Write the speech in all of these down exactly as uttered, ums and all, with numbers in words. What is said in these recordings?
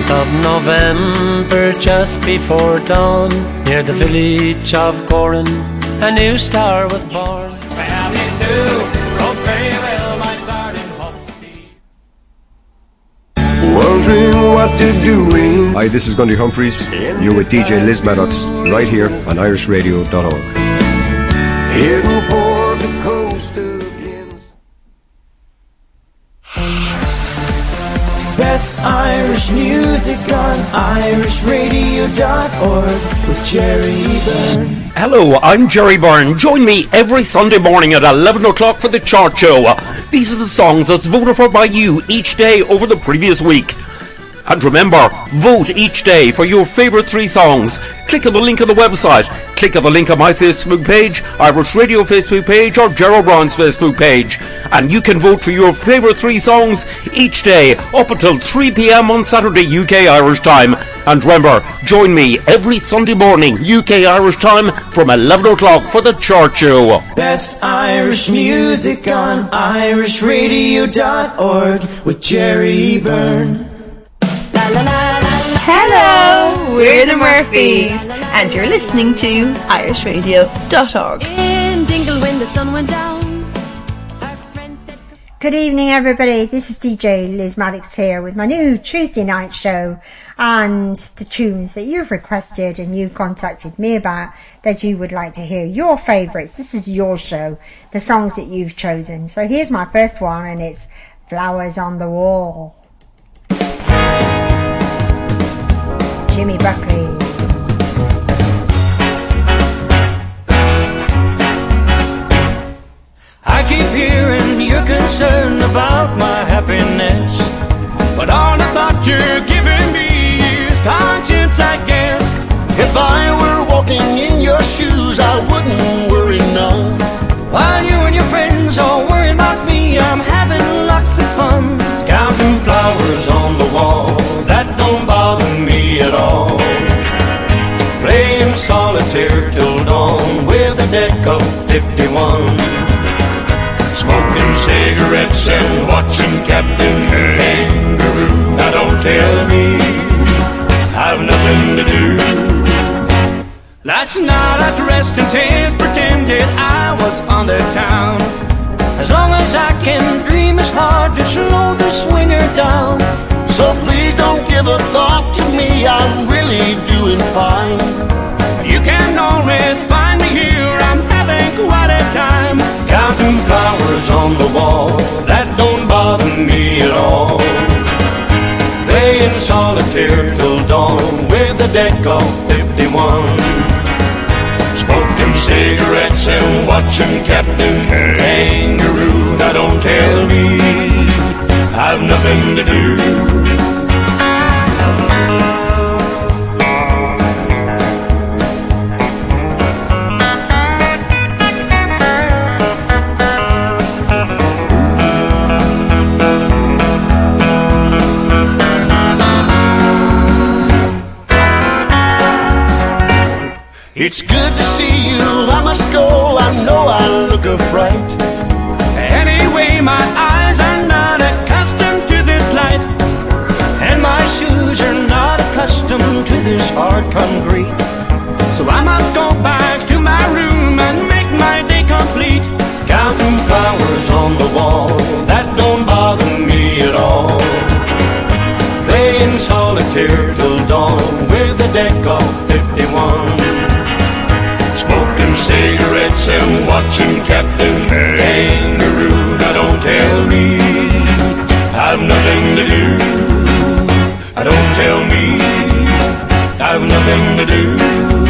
tenth of November, just before dawn, near the village of Goran, a new star was born. Family too, rode very well, my Sergeant Hopsy. Wondering what you're doing. Hi, this is Gundy Humphreys. You're with D J Liz Maddox, right here on irish radio dot org. Heading for the coast again. Best Irish music on irish radio dot org with Jerry Byrne. Hello, I'm Jerry Byrne. Join me every Sunday morning at eleven o'clock for the Chart Show. These are the songs that's voted for by you each day over the previous week. And remember, vote each day for your favourite three songs. Click on the link on the website. Click on the link on my Facebook page, Irish Radio Facebook page, or Gerald Brown's Facebook page. And you can vote for your favourite three songs each day up until three p.m. on Saturday U K Irish time. And remember, join me every Sunday morning U K Irish time from eleven o'clock for the Chart Show. Best Irish music on irish radio dot org with Jerry Byrne. Hello, we're the Murphys, and you're listening to irish radio dot org. In Dingle when the sun went down. Good evening, everybody. This is D J Liz Maddox here with my new Tuesday night show and the tunes that you've requested and you contacted me about that you would like to hear. Your favourites. This is your show, the songs that you've chosen. So here's my first one, and it's Flowers on the Wall. Jimmy Buckley. I keep hearing you're concerned about my happiness, but all the thought you're giving me is conscience, I guess. If I were walking in your shoes, I wouldn't worry none. While you and your friends all worry about me, I'm having lots of fun. Counting flowers on the wall, that don't bother me at all. Playing solitaire till dawn with a deck of fifty-one. Smoking cigarettes and watching Captain Kangaroo. Now don't tell me I've nothing to do. Last night I dressed in tears, pretended I was on the town. As long as I can dream, it's hard to slow the swinger down. So please don't give a thought to me, I'm really doing fine. You can always find me here, I'm having quite a time. Counting flowers on the wall, that don't bother me at all. Playing solitaire till dawn with a deck of fifty-one. Smoking cigarettes and watching Captain Kangaroo. Now don't tell me I've nothing to do. It's good to see you, I must go, I know I look a fright. Anyway, my eyes are not accustomed to this light, and my shoes are not accustomed to this hard concrete. So I must go back to my room and make my day complete. Counting flowers on the wall, that don't bother me at all. Playing solitaire till dawn with a deck of fifty-one. Smoking cigarettes and watching Captain Kangaroo. Now don't tell me I've nothing to do. I don't tell me I've nothing to do.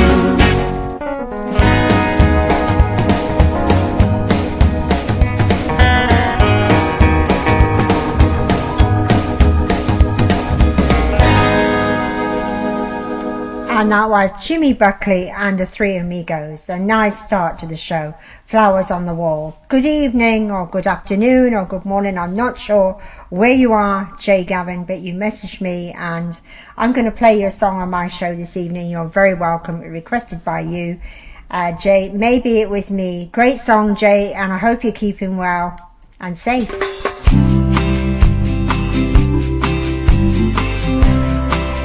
And that was Jimmy Buckley and the Three Amigos. A nice start to the show. Flowers on the Wall. Good evening or good afternoon or good morning. I'm not sure where you are, Jay Gavin, but you messaged me and I'm going to play your song on my show this evening. You're very welcome. Requested by you, uh, Jay. Maybe it was me. Great song, Jay, and I hope you're keeping well and safe.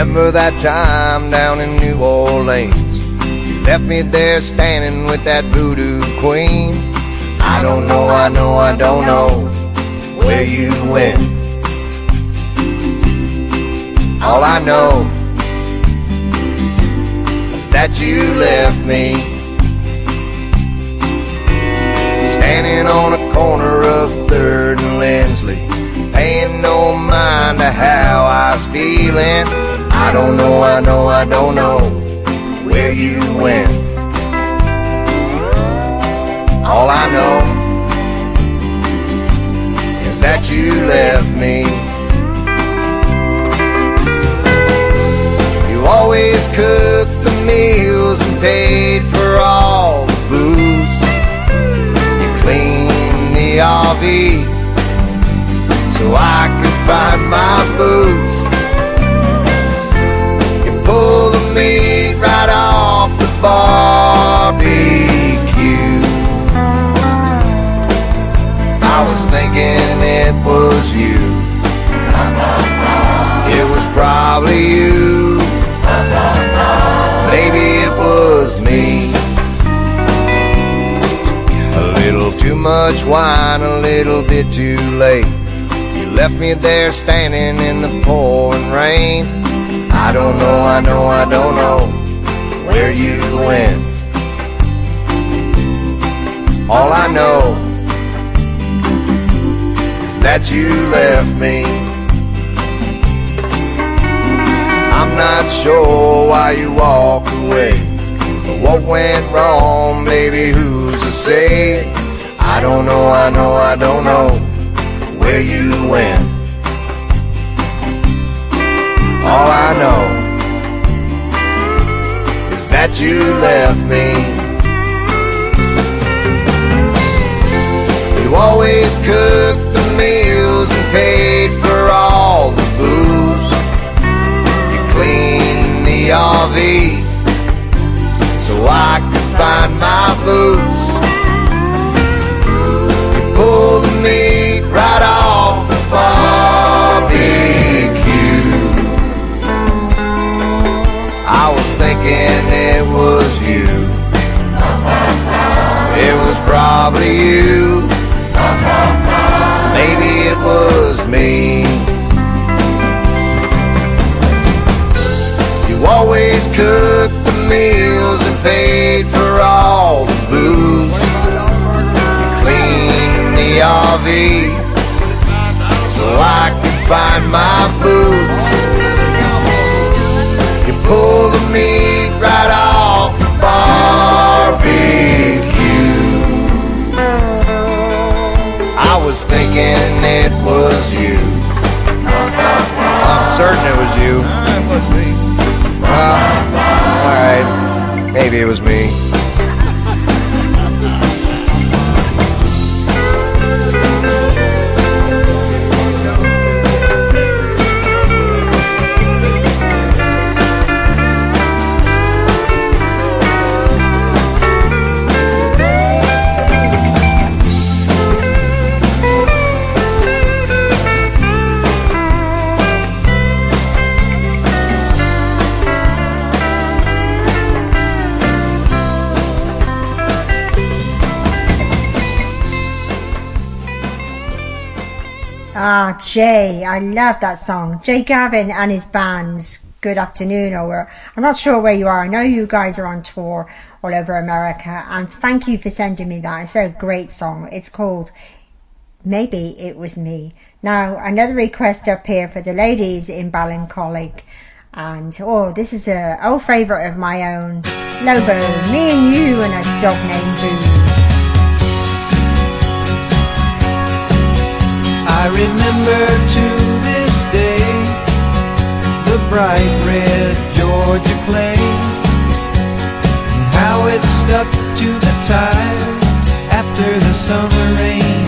Remember that time down in New Orleans? You left me there standing with that voodoo queen. I don't know, I know, I don't know where you went. All I know is that you left me standing on a corner of third and Lindsley, paying no mind to how I was feeling. I don't know, I know, I don't know where you went. All I know is that you left me. You always cooked the meals and paid for all the booze. You cleaned the R V so I could find my boots. You pulled the meat right off the barbecue. I was thinking it was you. It was probably you. Maybe it was me. A little too much wine, a little bit too late. You left me there standing in the pouring rain. I don't know, I know, I don't know where you went. All I know is that you left me. I'm not sure why you walked away, but what went wrong, baby, who's to say? I don't know, I know, I don't know where you went. All I know is that you left me. You always cooked the meals and paid for all the booze. You cleaned the R V so I could find my boots. You pulled the meat right off the barbecue. I was thinking it was you. It was probably you. Maybe it was me. You always cooked the meals and paid for all the booze. You cleaned the R V so I could find my boots. You pulled the meat right off the barbecue. I was thinking it was you. I'm certain it was you. It was me. Uh, Alright, maybe it was me. Ah, Jay, I love that song. Jay Gavin and his band's Good Afternoon, or I'm not sure where you are. I know you guys are on tour all over America, and thank you for sending me that. It's a great song. It's called Maybe It Was Me. Now, another request up here for the ladies in Ballincollig, and oh, this is a old favourite of my own, Lobo, Me and You and a Dog Named Boo. I remember to this day the bright red Georgia clay, and how it stuck to the tire after the summer rain.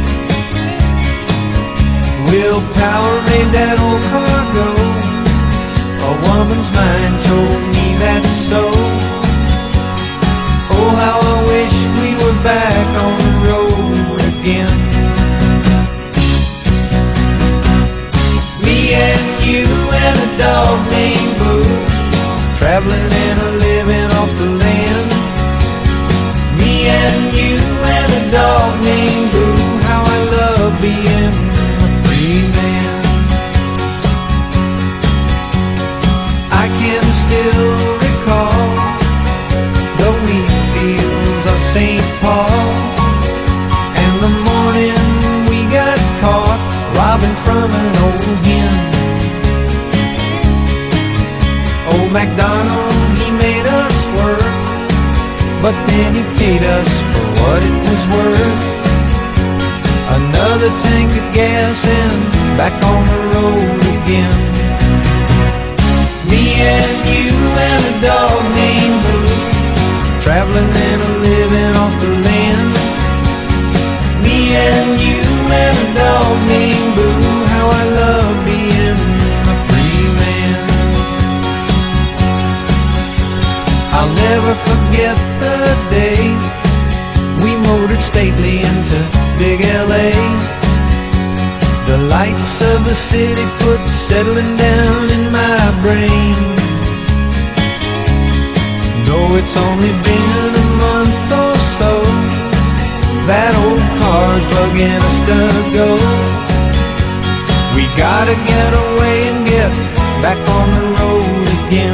Willpower made that old car go. A woman's mind told me that's so. Oh, how I wish we were back on the road again. And you and a dog named but then he paid us for what it was worth. Another tank of gas and back on the road again. Me and you and a dog named Boo, traveling and a living off the land. Me and you and a dog named Boo, how I love being a free man. I'll never forget the day we motored stately into big L A. The lights of the city put settling down in my brain. Though it's only been a month or so, that old car's bugging us to go. We gotta get away and get back on the road again.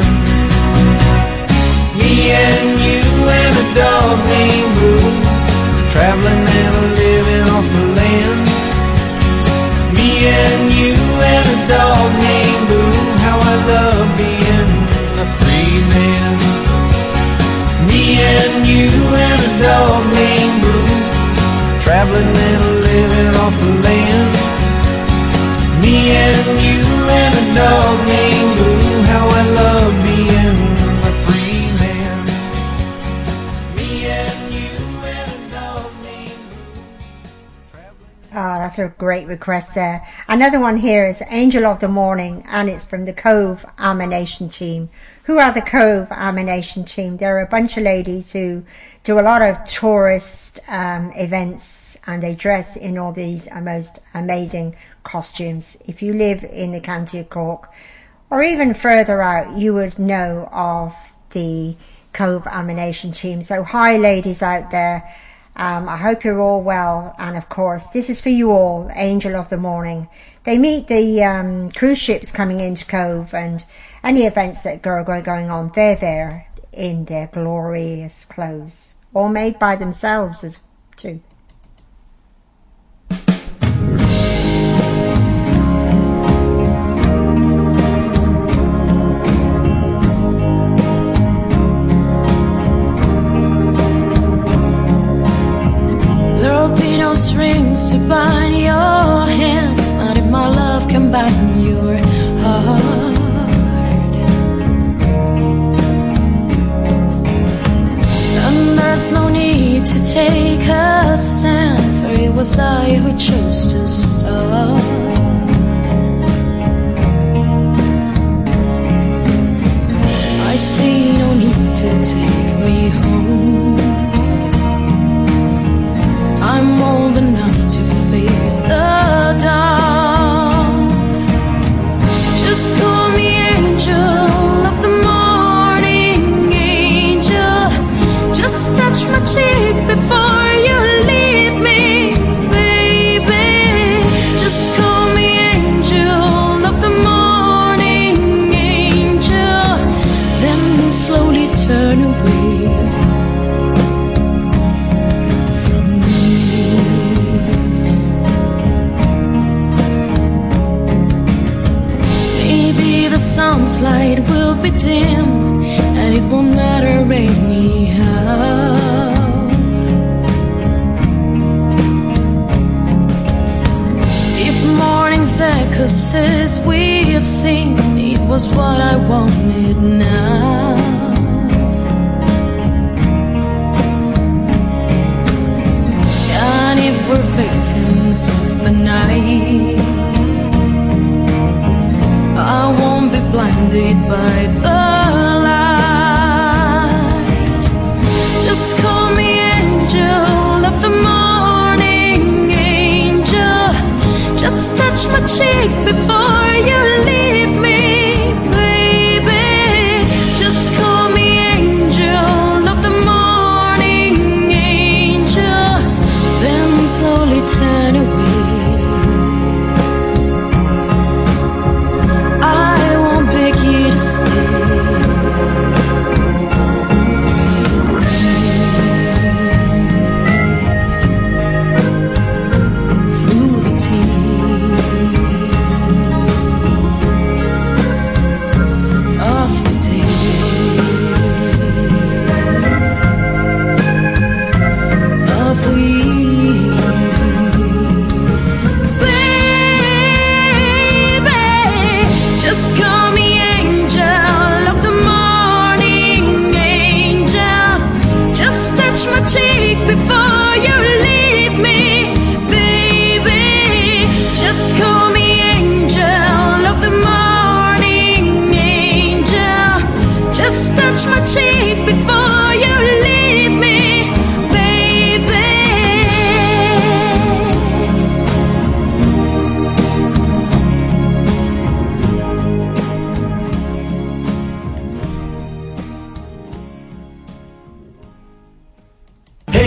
Me and you and a dog named Boo, traveling and a living off the land. Me and you and a dog named Boo, how I love being a free man. Me and you and a dog named Boo, traveling and a living off the land. Me and you and a dog named Boo, how I love being a free man. Me and you and a dog named Boo. Oh, that's a great request there. Another one here is Angel of the Morning, and it's from the Cove Amination Team. Who are the Cove Amination Team? They're a bunch of ladies who do a lot of tourist um, events, and they dress in all these uh, most amazing costumes. If you live in the county of Cork, or even further out, you would know of the Cove Amination Team. So hi ladies out there. Um, I hope you're all well, and of course this is for you all, Angel of the Morning. They meet the um, cruise ships coming into Cove, and any events that are going on, they're there in their glorious clothes, all made by themselves as too. There'll be no strings to bind your hands, not if my love can bind your heart. And there's no need to take a stand, for it was I who chose to start. I see no need to take me home. I'm old enough to face the dawn. Just call me angel of the morning, angel. Just touch my cheek before you leave me, baby. Just call me angel of the morning, angel. Then slowly turn away from me. Maybe the soundslide will be dim, and it won't matter anyhow. If morning's echo says we have seen, it was what I wanted now. And if we're victims of the night, I won't be blinded by the just call me angel of the morning, angel. Just touch my cheek before you leave me, baby. Just call me angel of the morning, angel. Then slowly turn away. I won't beg you to stay. Through the tears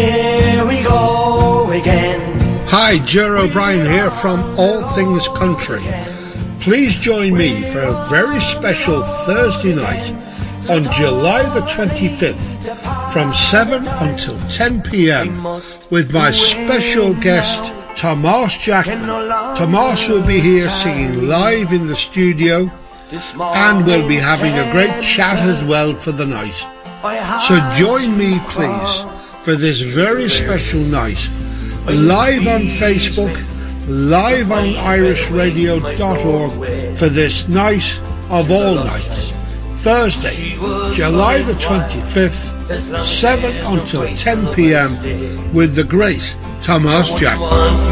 here we go again. Hi, Ger O'Brien here from All Things Country. Please join me for a very special Thursday night on July the twenty-fifth from seven until ten p.m. with my special guest Tomas Jackman. Tomas will be here singing live in the studio and we'll be having a great chat as well for the night. So join me please for this very special night, live on Facebook, live on irish radio dot org for this night of all nights, Thursday, July the twenty-fifth, seven until ten p.m. with the great Tomas Jackman.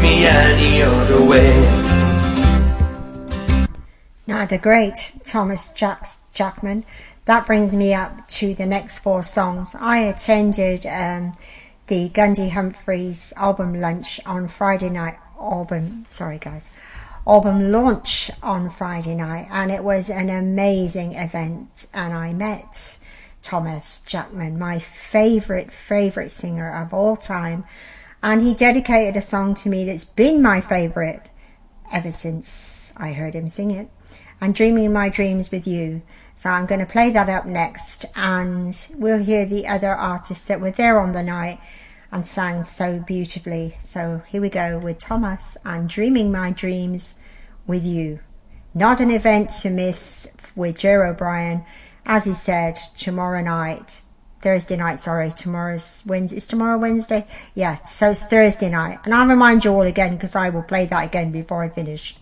Now the great Tomas Jack- Jackman. That brings me up to the next four songs. I attended um, the Gundy Humphreys album lunch on Friday night. Album, sorry guys, album launch on Friday night, and it was an amazing event. And I met Tomas Jackman, my favourite, favourite singer of all time. And he dedicated a song to me that's been my favourite ever since I heard him sing it. And Dreaming My Dreams with You. So I'm going to play that up next, and we'll hear the other artists that were there on the night and sang so beautifully. So here we go with Tomas and Dreaming My Dreams with You. Not an event to miss with Ger O'Brien. As he said, tomorrow night, Thursday night, sorry, tomorrow's Wednesday. Is tomorrow Wednesday? Yeah, so it's Thursday night. And I'll remind you all again because I will play that again before I finish.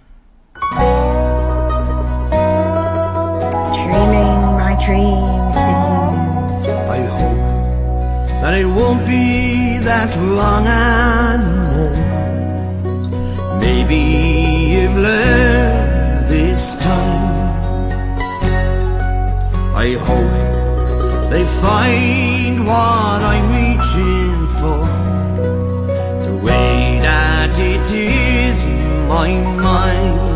Dreaming my dreams with you. I hope that it won't be that long anymore. Maybe you've learned this time. I hope they find what I'm reaching for, the way that it is in my mind.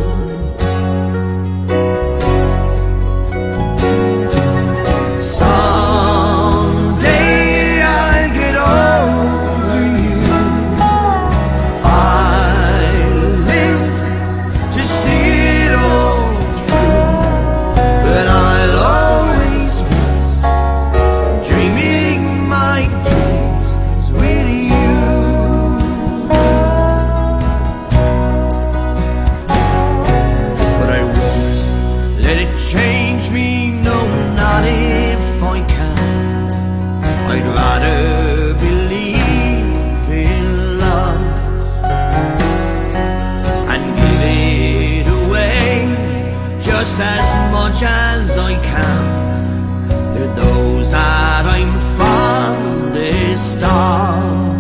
Someday I'll get over you. I'll live to see it all through, but I'll always miss dreaming my dreams with you. But I won't let it change me, no, not if I can. I'd rather believe in love and give it away just as much as I can to those that I'm fondest of.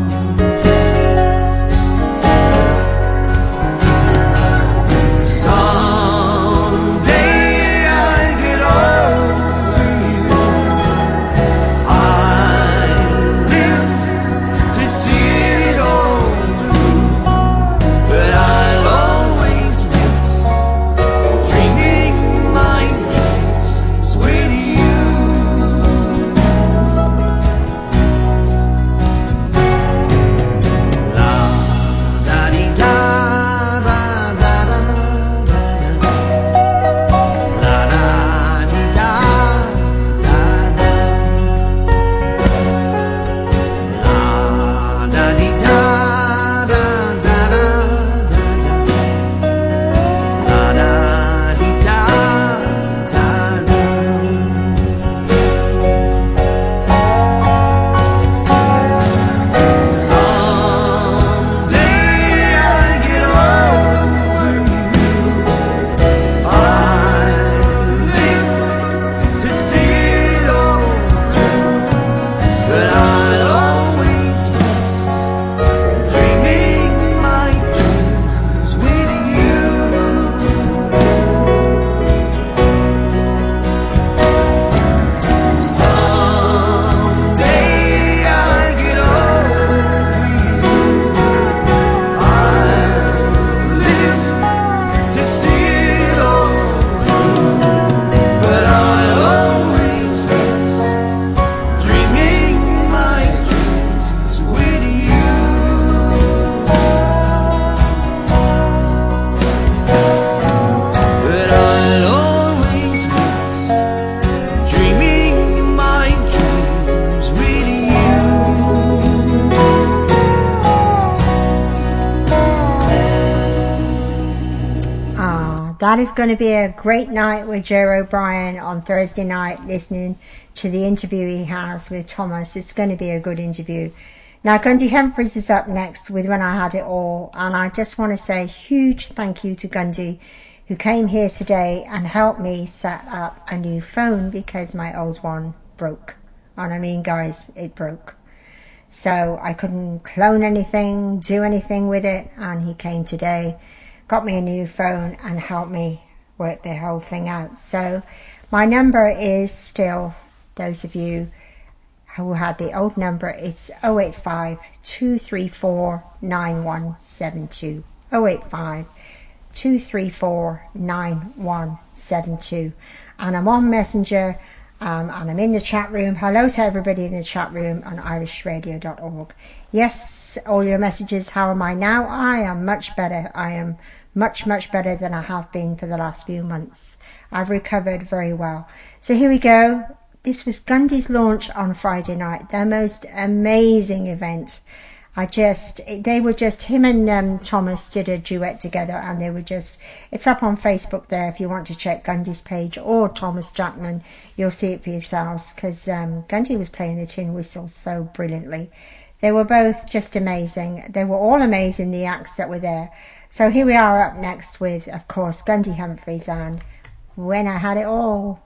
that is going to be a great night with Joe O'Brien on Thursday night, listening to the interview he has with Thomas. It's going to be a good interview. Now, Gundy Humphries is up next with When I Had It All, and I just want to say a huge thank you to Gundy, who came here today and helped me set up a new phone because my old one broke. And I mean, guys, it broke. So I couldn't clone anything, do anything with it, and he came today, got me a new phone and helped me work the whole thing out. So my number is still, those of you who had the old number, it's oh eight five, two three four, nine one seven two. oh eight five, two three four, nine one seven two. And I'm on Messenger, um, and I'm in the chat room. Hello to everybody in the chat room on irish radio dot org. Yes, all your messages. How am I now? I am much better. I am much, much better than I have been for the last few months. I've recovered very well. So here we go. This was Gundy's launch on Friday night. The most amazing event. I just, they were just, him and um, Thomas did a duet together, and they were just, it's up on Facebook there if you want to check Gundy's page, or Thomas Jackman. You'll see it for yourselves, because um, Gundy was playing the tin whistle so brilliantly. They were both just amazing. They were all amazing, the acts that were there. So here we are up next with, of course, Gundy Humphries and When I Had It All.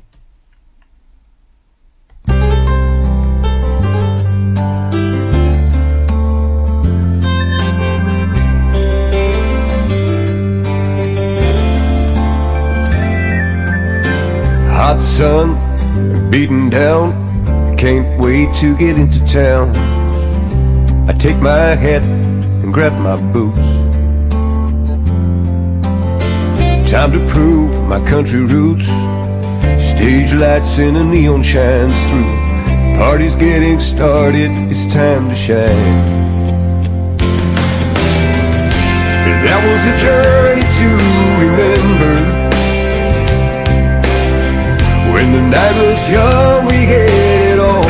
Hot sun beating down, can't wait to get into town. I take my hat and grab my boots. Time to prove my country roots. Stage lights and a neon shines through. Party's getting started, it's time to shine. That was a journey to remember. When the night was young, we had it all.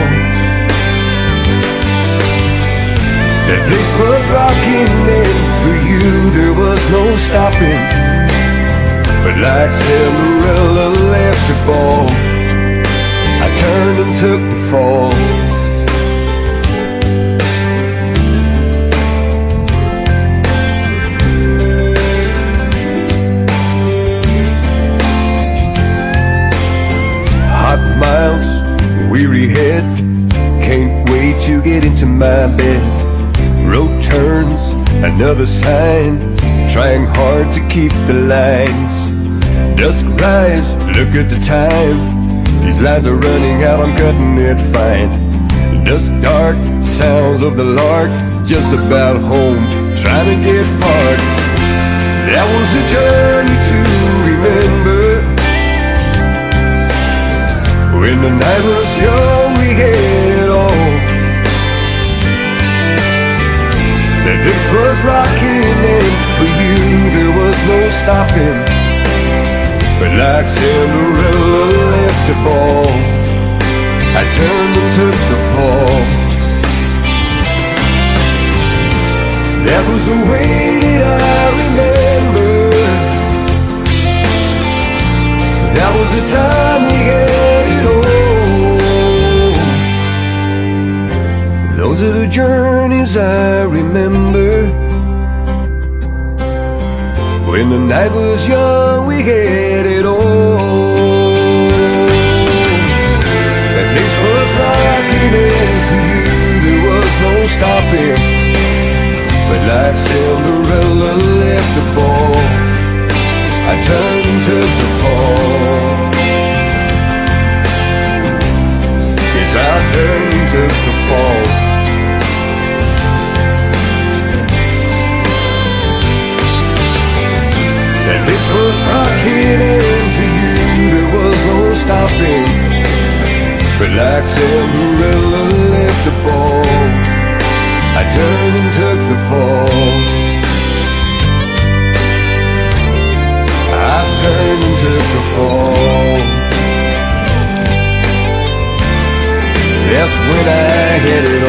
That place was rocking, and for you there was no stopping. But like Cinderella left her ball, I turned and took the fall. Hot miles, weary head, can't wait to get into my bed. Road turns, another sign, trying hard to keep the lines. Dusk rise, look at the time, these lines are running out, I'm cutting it fine. Dusk dark, sounds of the lark, just about home, trying to get far. That was a journey to remember. When the night was young, we had it all. That this was rocking, and for you there was no stopping. But like Cinderella left the ball, I turned and took the fall. That was the way that I remember. That was the time we had it all. Those are the journeys I remember. When the night was young, we had it all. That place was rocking, and for you there was no stopping. But like Cinderella left the ball, I turned and took the fall. Yes, I turned and took the fall. That this was rocking, and for you there was no stopping. But like Cinderella left the ball, I turned and took the fall. I turned and took the fall. That's when I had it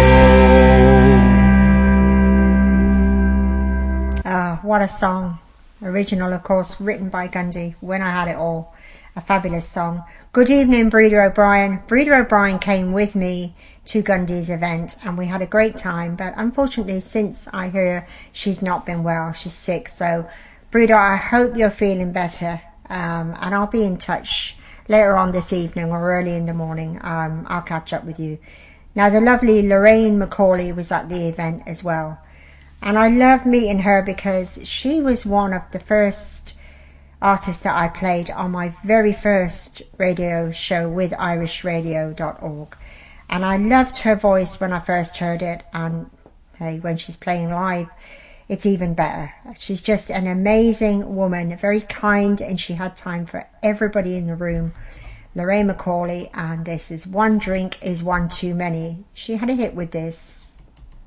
all. Ah, what a song. Original, of course, written by Gundy, When I Had It All. A fabulous song. Good evening, Breeder O'Brien. Breeder O'Brien came with me to Gundy's event and we had a great time, but unfortunately since I hear she's not been well, she's sick. So Breeder, I hope you're feeling better, um, and I'll be in touch later on this evening or early in the morning. um, I'll catch up with you. Now, the lovely Lorraine McCauley was at the event as well, and I loved meeting her because she was one of the first artists that I played on my very first radio show with irish radio dot org. And I loved her voice when I first heard it, and hey, when she's playing live, it's even better. She's just an amazing woman, very kind, and she had time for everybody in the room. Lorraine McCauley, and this is One Drink is One Too Many. She had a hit with this.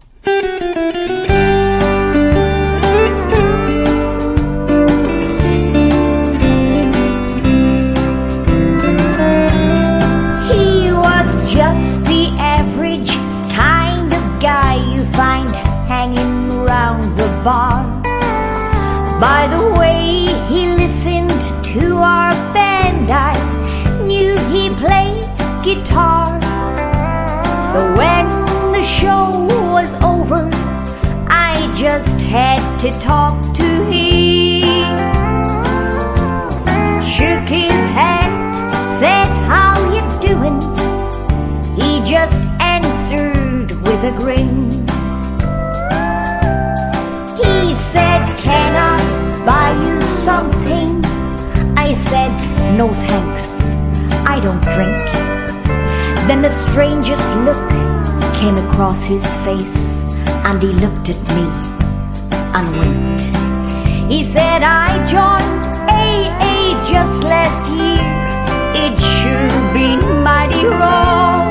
Just the average kind of guy you find hanging around the bar. By the way he listened to our band, I knew he played guitar. So when the show was over, I just had to talk to him. Shook his hand, said, "How you doing?" He just answered with a grin. He said, "Can I buy you something?" I said, "No thanks, I don't drink." Then the strangest look came across his face, and he looked at me and winked. He said, "I joined A A just last year. It sure been mighty wrong.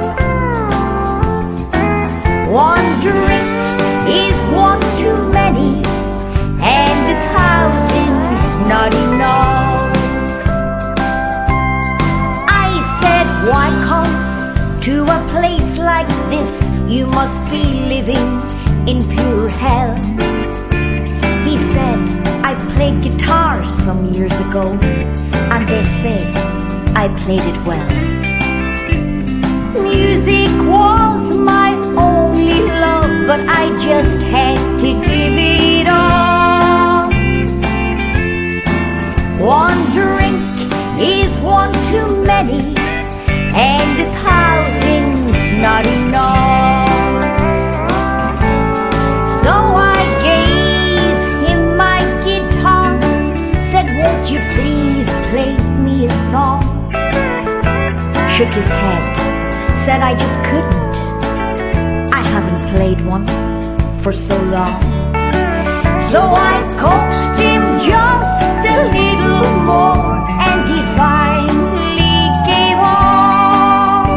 One drink is one too many, and a thousand's not enough." I said, "Why come to a place like this? You must be living in pure hell." He said, "I played guitar some years ago, and they say I played it well. Music was my only love, but I just had to give it up. One drink is one too many, and a thousand's not enough." So I gave him my guitar, said, "Won't you please play me a song?" Shook his head, said, "I just couldn't. I haven't played one for so long." So I coaxed him just a little more, and he finally gave on.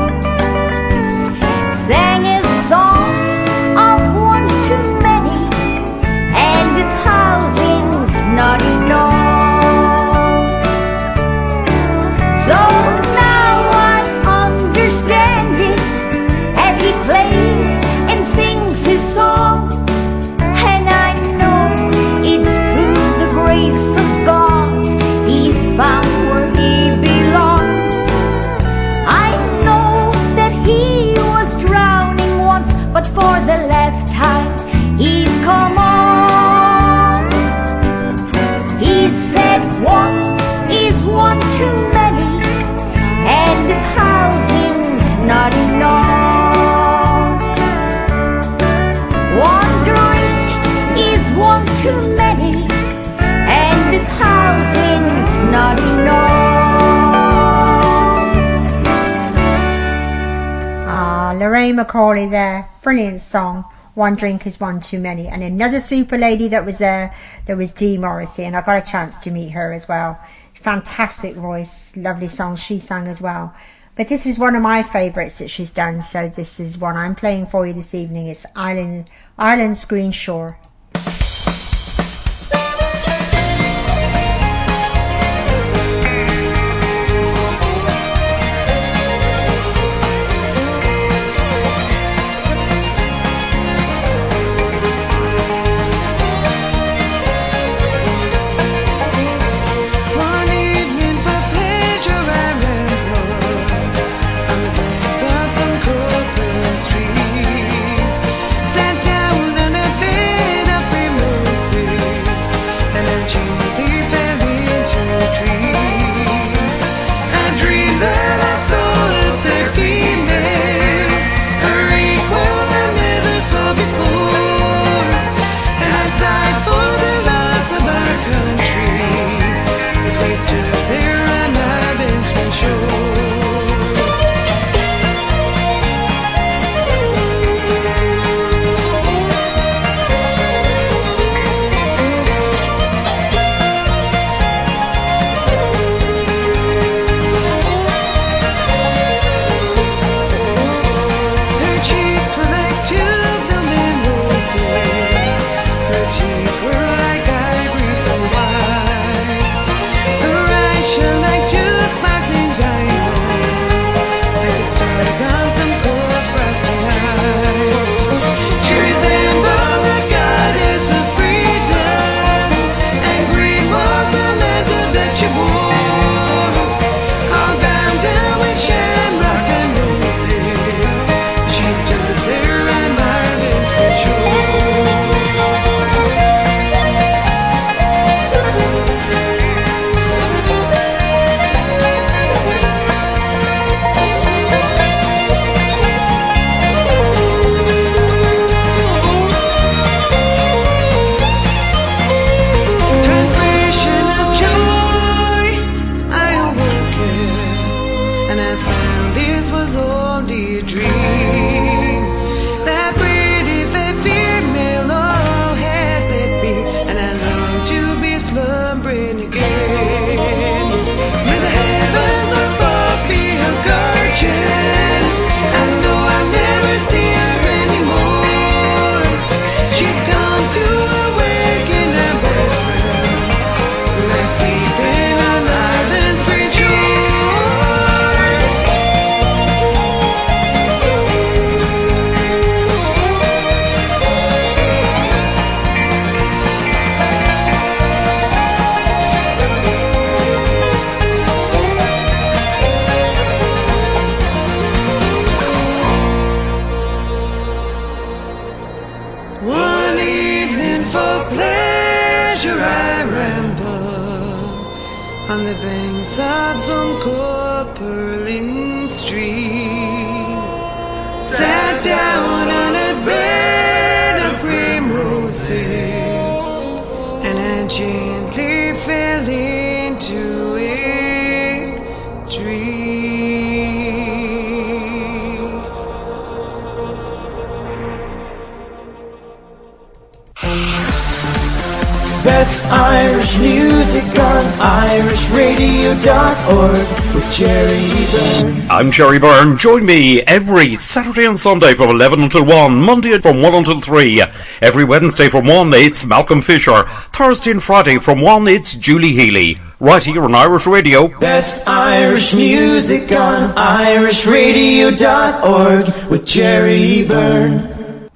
Sang a song of one's too many, and a thousand's not enough. So now I understand it as he plays and sings his song, and I know it's through the grace of God he's found where he belongs. I know that he was drowning once, but for the last time he's come on. He said, "One is one too many, and a thousand's not enough. One drink is one too many, and a thousand's not enough." Ah, Lorraine McCauley there. Brilliant song. One Drink is One Too Many. And another super lady that was there, there was Dee Morrissey, and I got a chance to meet her as well. Fantastic voice, lovely song she sang as well. But this was one of my favourites that she's done, so this is one I'm playing for you this evening. It's Island, Ireland's Green Shore. for pleasure I ramble on the banks of some copperling stream, sat down on a bed of primroses, and I gently fell into a dream. Best Irish music on irish radio dot org with Jerry Byrne. I'm Jerry Byrne. Join me every Saturday and Sunday from eleven until one, Monday from one until three. Every Wednesday from one, it's Malcolm Fisher. Thursday and Friday from one, it's Julie Healy. Right here on Irish Radio. Best Irish music on irish radio dot org with Jerry Byrne.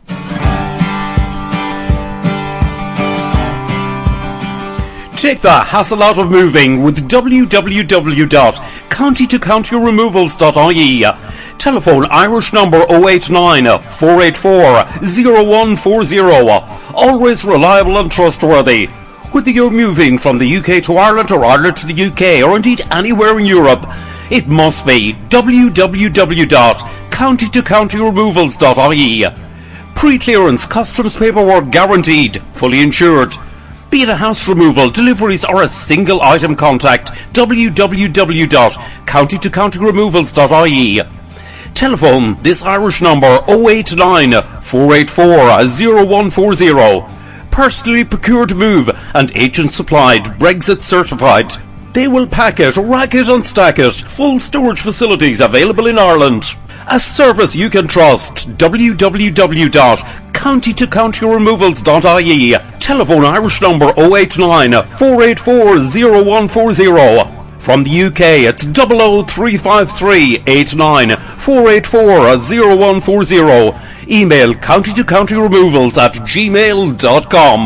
Take the hassle out of moving with w w w dot county to county removals dot I E. Telephone Irish number oh eight nine, four eight four, oh one four oh. Always reliable and trustworthy. Whether you're moving from the U K to Ireland or Ireland to the U K or indeed anywhere in Europe, it must be w w w dot county to county removals dot I E. Pre-clearance customs paperwork guaranteed, fully insured. Be it a house removal, deliveries or a single item contact, w w w dot county to county removals dot I E. Telephone this Irish number oh eight nine, four eight four, oh one four oh. Personally procured move and agent supplied, Brexit certified. They will pack it, rack it and stack it. Full storage facilities available in Ireland. A service you can trust. w w w dot county to county removals dot I E. Telephone Irish number oh eight nine, four eight four, oh one four oh. From the U K, it's double oh three five three, eight nine, four eight four, oh one four oh. Email county to county removals at gmail dot com.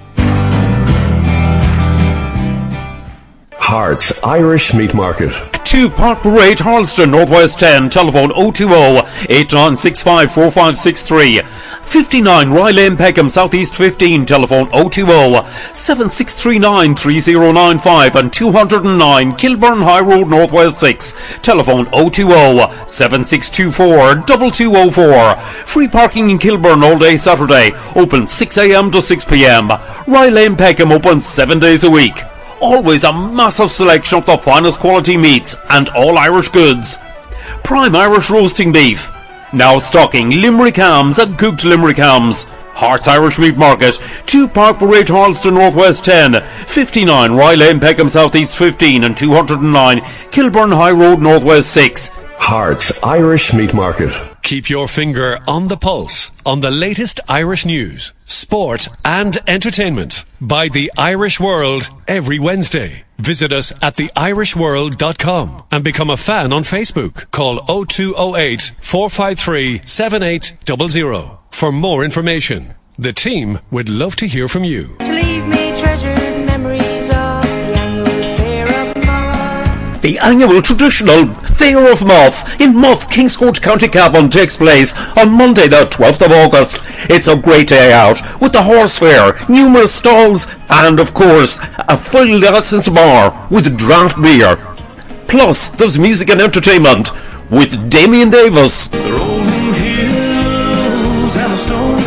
Hearts Irish Meat Market. two Park Parade, Harleston, Northwest ten. Telephone oh two oh, eight nine six five, four five six three. fifty-nine Rye Lane, Peckham, Southeast fifteen. Telephone oh two oh, seven six three nine, three oh nine five. And two oh nine Kilburn High Road, Northwest six. Telephone oh two oh, seven six two four, two two oh four. Free parking in Kilburn all day Saturday. Open six a m to six p m. Rye Lane, Peckham open seven days a week. Always a massive selection of the finest quality meats and all Irish goods. Prime Irish roasting beef. Now stocking Limerick hams and cooked Limerick hams. Hearts Irish Meat Market, two Park Parade, Harleston, Northwest ten, fifty-nine Rye Lane, Peckham, Southeast fifteen, and two oh nine Kilburn High Road, Northwest six. Hearts Irish Meat Market. Keep your finger on the pulse on the latest Irish news, sport and entertainment by The Irish World every Wednesday. Visit us at the irish world dot com and become a fan on Facebook. Call oh two oh eight, four five three, seven eight zero zero for more information. The team would love to hear from you. To leave me treasured memories of the annual Fair of Muff. The annual traditional Fair of Muff in Muff, Kingscourt, County Cavan takes place on Monday the twelfth of August. It's a great day out with the horse fair, numerous stalls and of course a full licensed bar with draft beer. Plus there's music and entertainment with Damien Davis. The rolling hills and a stony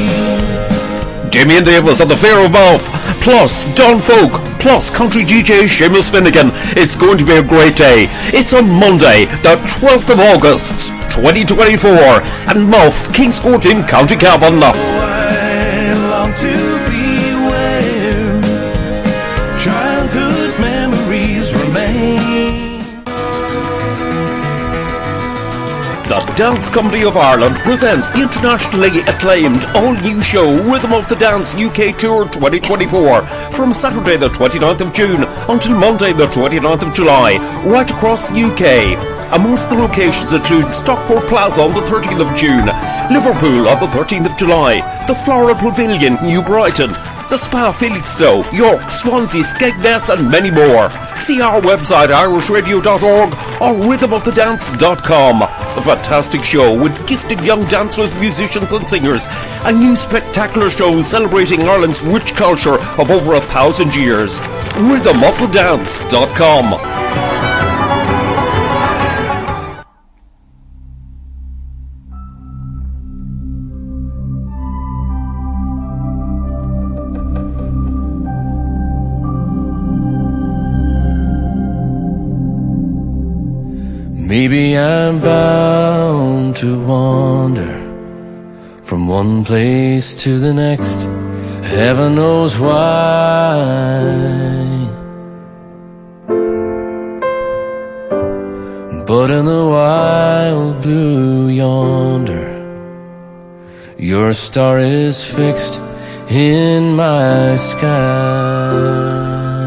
clay. Damien Davis at the Fair of Muff, plus Don Folk, plus country D J Seamus Finnegan. It's going to be a great day. It's on Monday, the twelfth of August, twenty twenty-four, and Muff, Kingscourt in County Cavan. I long to be where childhood memories remain. The Dance Company of Ireland presents the internationally acclaimed all-new show Rhythm of the Dance U K Tour twenty twenty-four from Saturday the twenty-ninth of June until Monday the twenty-ninth of July, right across the U K. Amongst the locations include Stockport Plaza on the thirteenth of June, Liverpool on the thirteenth of July, the Floral Pavilion, New Brighton, the Spa Felixstowe, York, Swansea, Skegness and many more. See our website irish radio dot org or rhythm of the dance dot com. A fantastic show with gifted young dancers, musicians and singers. A new spectacular show celebrating Ireland's rich culture of over a thousand years. rhythm of the dance dot com. Maybe I'm bound to wander from one place to the next, heaven knows why. But in the wild blue yonder, your star is fixed in my sky.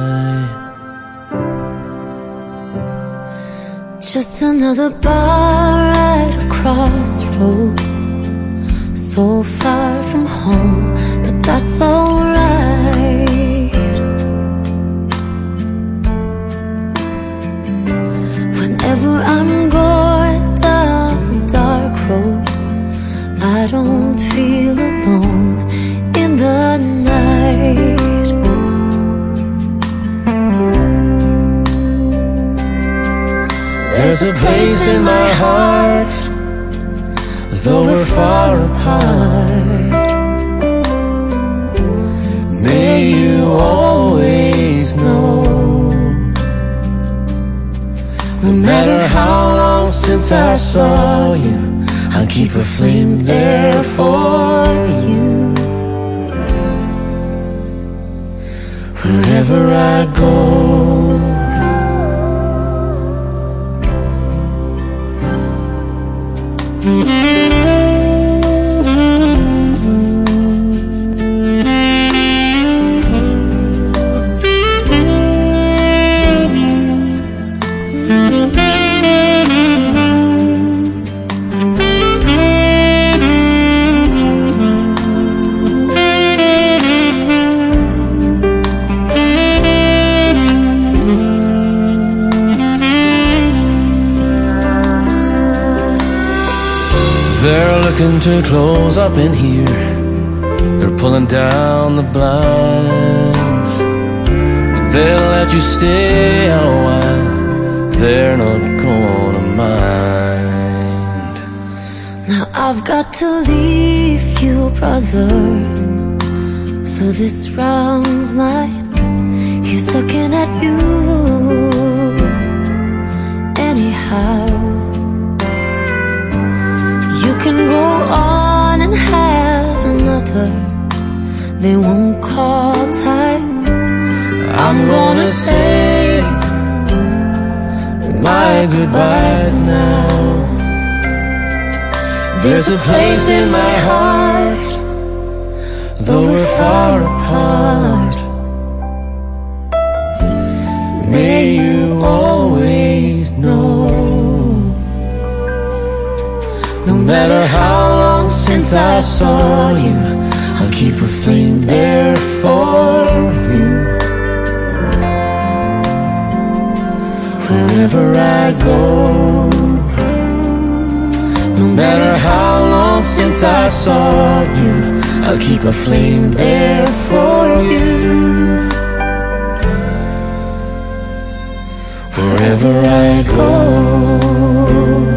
Just another bar at a crossroads, so far from home, but that's alright. Whenever I'm going down a dark road, I don't feel alone in the night. There's a place in my heart, though we're far apart. May you always know, no matter how long since I saw you, I'll keep a flame there for you. Wherever I go, to close up in here, they're pulling down the blinds, but they'll let you stay a while, they're not gonna mind. Now I've got to leave you, brother, so this round's mine. He's looking at you anyhow. You can go on and have another, they won't call time. I'm gonna say my goodbyes now. There's a place in my heart, though we're far apart. May you always know, no matter how long since I saw you, I'll keep a flame there for you. Wherever I go, no matter how long since I saw you, I'll keep a flame there for you. Wherever I go.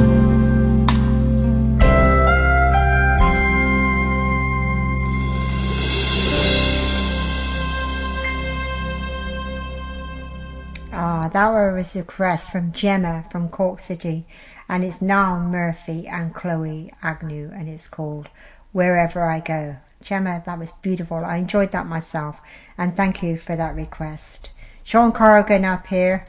That was a request from Gemma from Cork City, and it's Niall Murphy and Chloe Agnew, and it's called Wherever I Go. Gemma, that was beautiful. I enjoyed that myself, and thank you for that request. Sean Corrigan up here.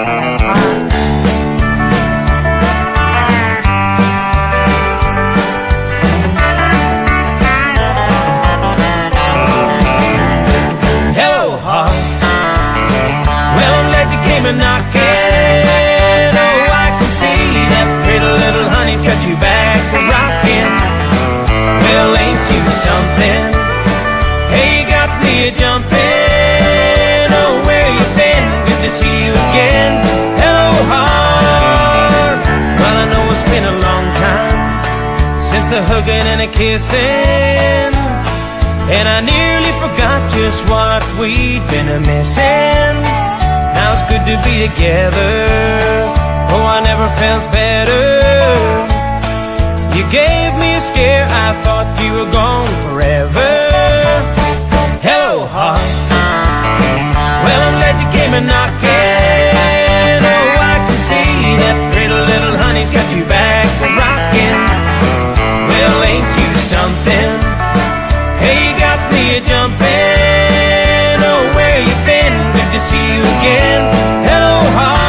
Hello, heart. Well, I'm glad you came a knocking. Oh, I can see that pretty little honey's got you back to rocking. Well, ain't you something? Hey, you got me me a jumping. Oh, where you been? Good to see you again. Hello, heart. Well, I know it's been a long time since the hugging and the kissing, and I nearly forgot just what we'd been a-missing. Now it's good to be together. Oh, I never felt better. You gave me a scare, I thought you were gone forever. Hello, heart. Well, I'm glad you came a knocking. Oh, I can see that pretty little honey's got you back to rocking. Well, ain't you something? Hey, you got me a jumping. Oh, where you been? Good to see you again. Hello, heart.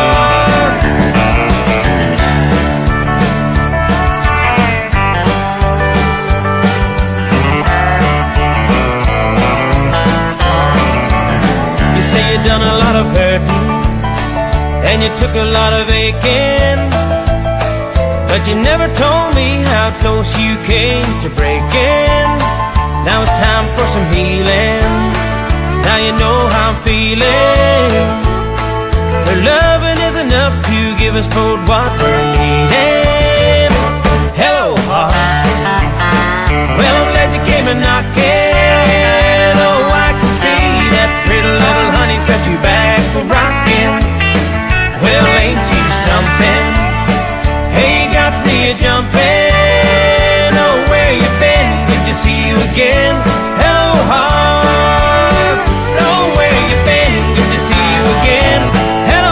You say you done a lot of hurting, and you took a lot of aching, but you never told me how close you came to breaking. Now it's time for some healing. Now you know how I'm feeling. Her loving is enough to give us both what we're needing. Hello, heart. Well, I'm glad you came a knocking. Oh, I can see that pretty little honey's got you back for rocking. Well, ain't you something? Hey, you got me a jumping. Oh, where you been? Good to see you again. Hello, heart. Oh, where you been? Good to see you again. Hello,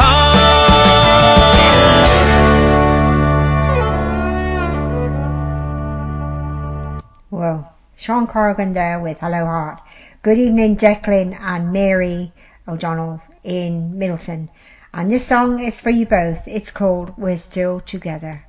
heart. Well, Sean Corrigan there with Hello Heart. Good evening, Declan and Mary O'Donnell in Middleton. And this song is for you both. It's called We're Still Together.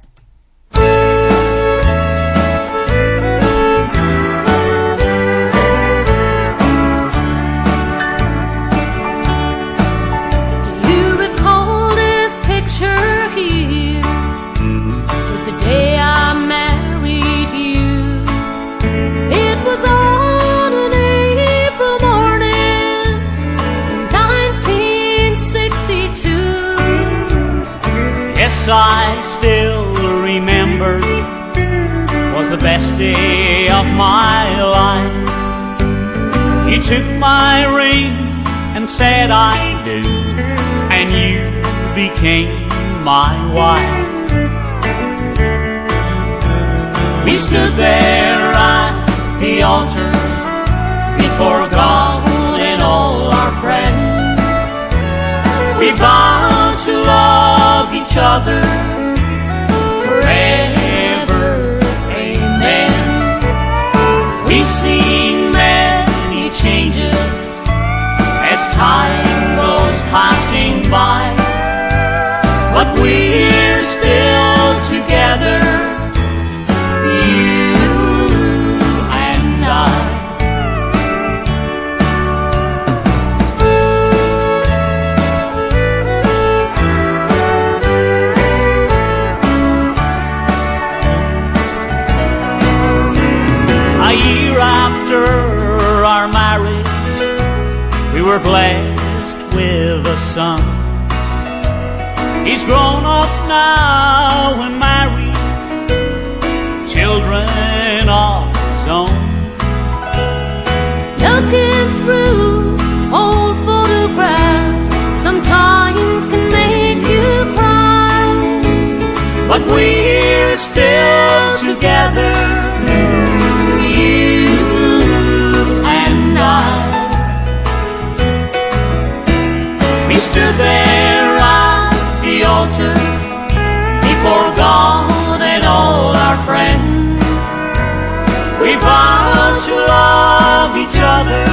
I still remember, was the best day of my life. You took my ring and said I do, and you became my wife. We stood there at the altar before God and all our friends. We vowed to love each other forever, amen. We've seen many changes as time goes passing by, but we're still together, you and I. A year after our marriage, we were blessed with a son. He's grown up now and married, children of his own. Looking through old photographs sometimes can make you cry, but we're still together, you and I. We stood there at the altar before God and all our friends. We vowed to love each other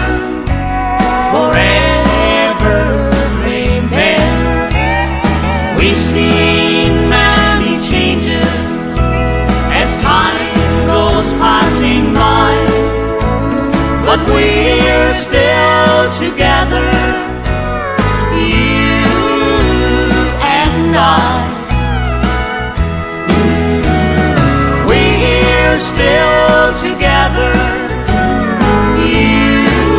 forever, amen. We've seen many changes as time goes passing by, but we're still together, you and I. We're still together, you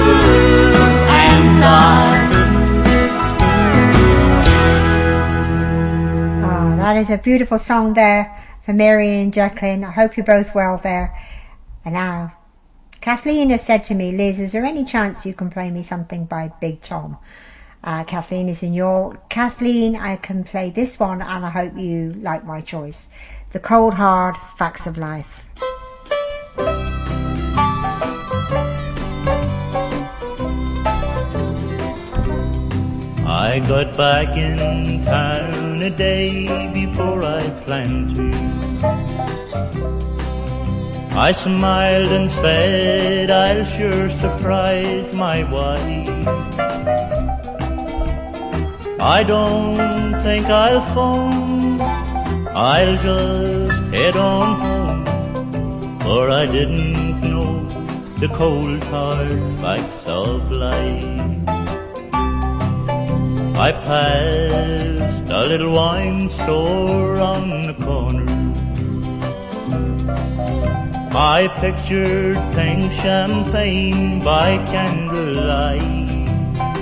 was a beautiful song there for Mary and Jacqueline. I hope you're both well there. And now, Kathleen has said to me, Liz, is there any chance you can play me something by Big Tom? Uh, Kathleen is in Youghal. Kathleen, I can play this one, and I hope you like my choice. The Cold Hard Facts of Life. I got back in town a day before I planned to. I smiled and said I'll sure surprise my wife. I don't think I'll phone, I'll just head on home, for I didn't know the cold hard facts of life. I passed a little wine store on the corner. I pictured pink champagne by candlelight.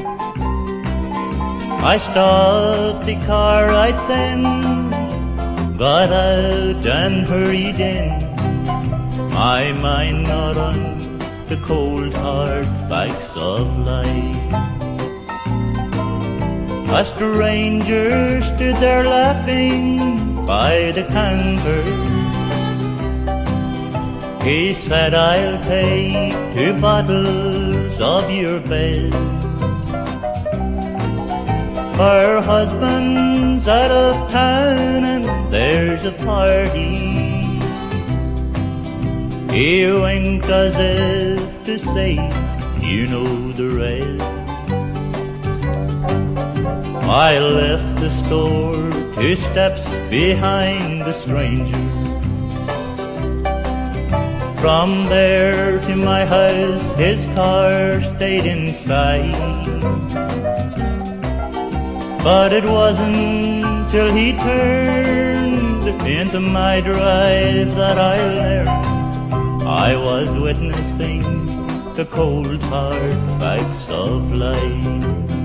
I stopped the car right then, got out and hurried in, my mind not on the cold hard facts of life. A stranger stood there laughing by the counter. He said, I'll take two bottles of your bed. Her husband's out of town and there's a party. He winked as if to say, you know the rest. I left the store two steps behind the stranger. From there to my house his car stayed inside. But it wasn't till he turned into my drive that I learned I was witnessing the cold hard facts of life.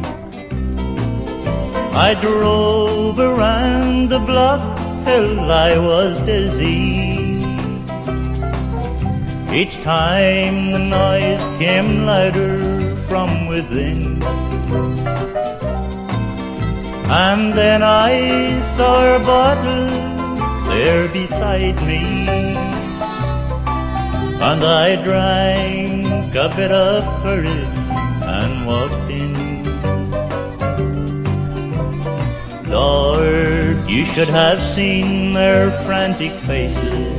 I drove around the block till I was dizzy. Each time the noise came louder from within. And then I saw a bottle there beside me, and I drank a bit of courage and walked in. Lord, you should have seen their frantic faces.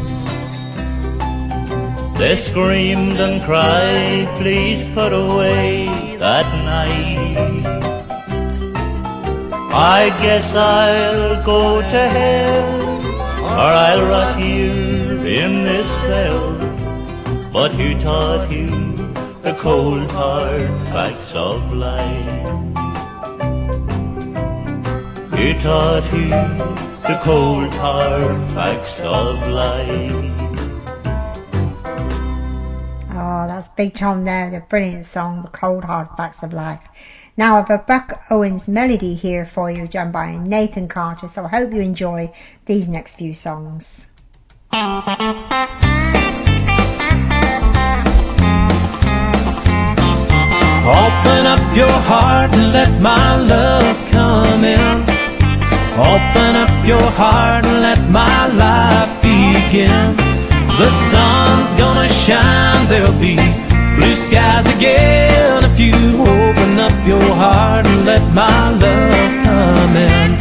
They screamed and cried, please put away that knife. I guess I'll go to hell, or I'll rot here in this cell. But who taught you the cold hard facts of life? Who taught you the cold hard facts of life? Oh, that's Big Tom there, the brilliant song, The Cold Hard Facts of Life. Now I've a Buck Owens melody here for you, done by Nathan Carter, so I hope you enjoy these next few songs. Open up your heart and let my love come in. Open up your heart and let my life begin. The sun's gonna shine, there'll be blue skies again if you open up your heart and let my love come in.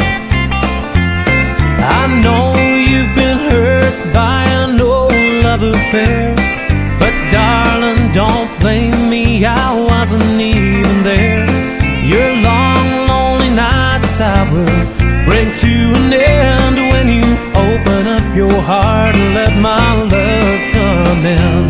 I know you've been hurt by an old love affair, but darling, don't blame me, I wasn't even there. Your long, lonely nights I will bring to an end when you open up your heart and let my love come in.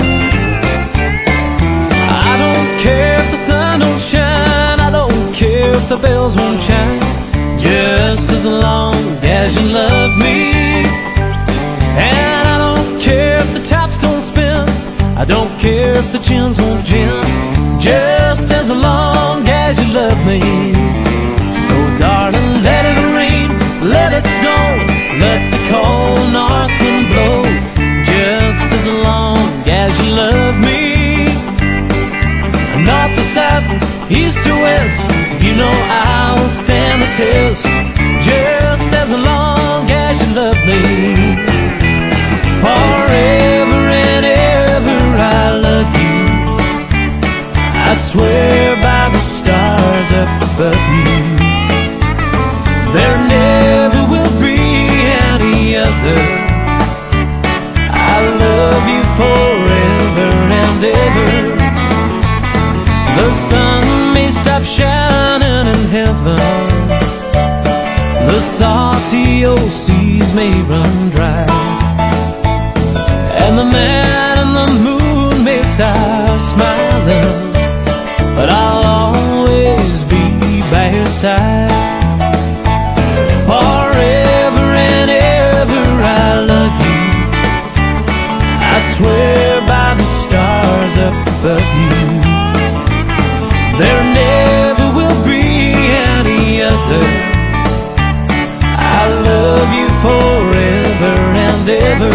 I don't care if the sun don't shine, I don't care if the bells won't chime, just as long as you love me. And I don't care if the tops don't spin, I don't care if the chins won't gin, just as long as you love me. So darling, let it rain, let it snow, let the cold north wind blow, just as long as you love me. North to south, east to west, you know I'll stand the test, just as long as you love me. Forever and ever I love you, I swear by the stars up above you. There never will be any other. I love you forever and ever. The sun may stop shining in heaven, the salty old seas may run dry, and the man in the moon may stop smiling, but I'll always be by your side. Forever and ever I love you, I swear by the stars up above you. There never will be any other. I love you forever and ever.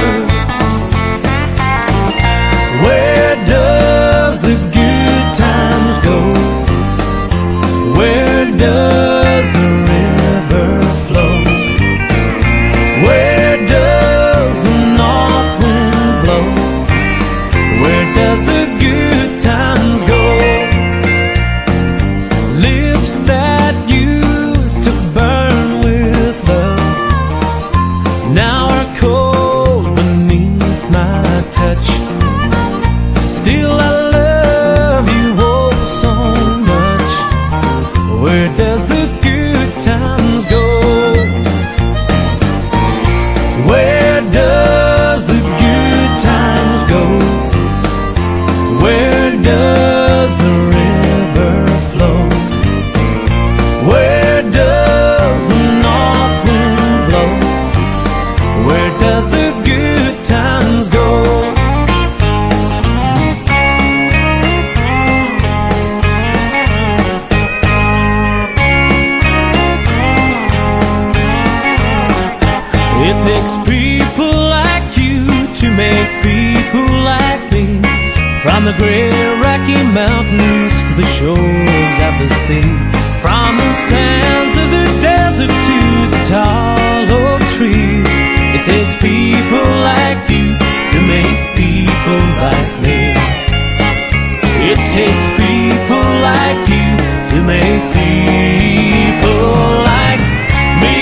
Where does the good times go? Where does the river flow? Where does the north wind blow? Where does the good times go? Lips that used to burn with love now are cold beneath my touch. Still I love you oh so much. Where does the good times go? Where does the good times go? Where does the river flow? Where does the north wind blow? Where does the good times go? It takes people like you to make people like me, from the great Rocky Mountains to the shores of the sea, from the sands of the desert to the tall oak trees. It takes people like you to make people like me. It takes people like you to make people like me.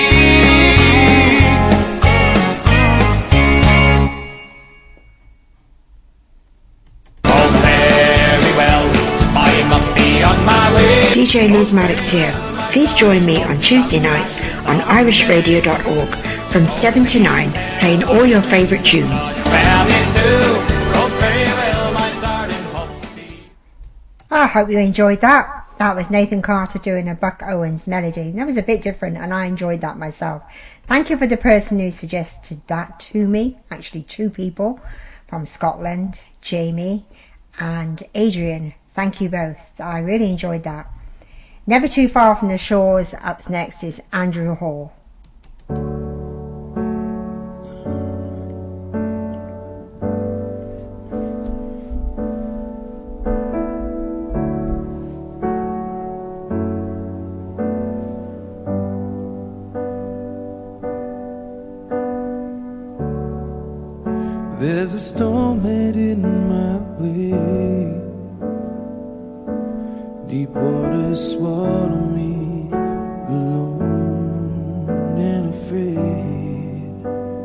Oh, very well, I must be on my way. D J Liz Maddox here. Please join me on Tuesday nights on irish radio dot org from seven to nine, playing all your favourite tunes. I hope you enjoyed that. That was Nathan Carter doing a Buck Owens melody. That was a bit different and I enjoyed that myself. Thank you for the person who suggested that to me. Actually two people from Scotland, Jamie and Adrian. Thank you both. I really enjoyed that. Never Too Far From the Shores. Up next is Andrew Hall. There's a storm headed my way. Deep water swallow me, alone and afraid.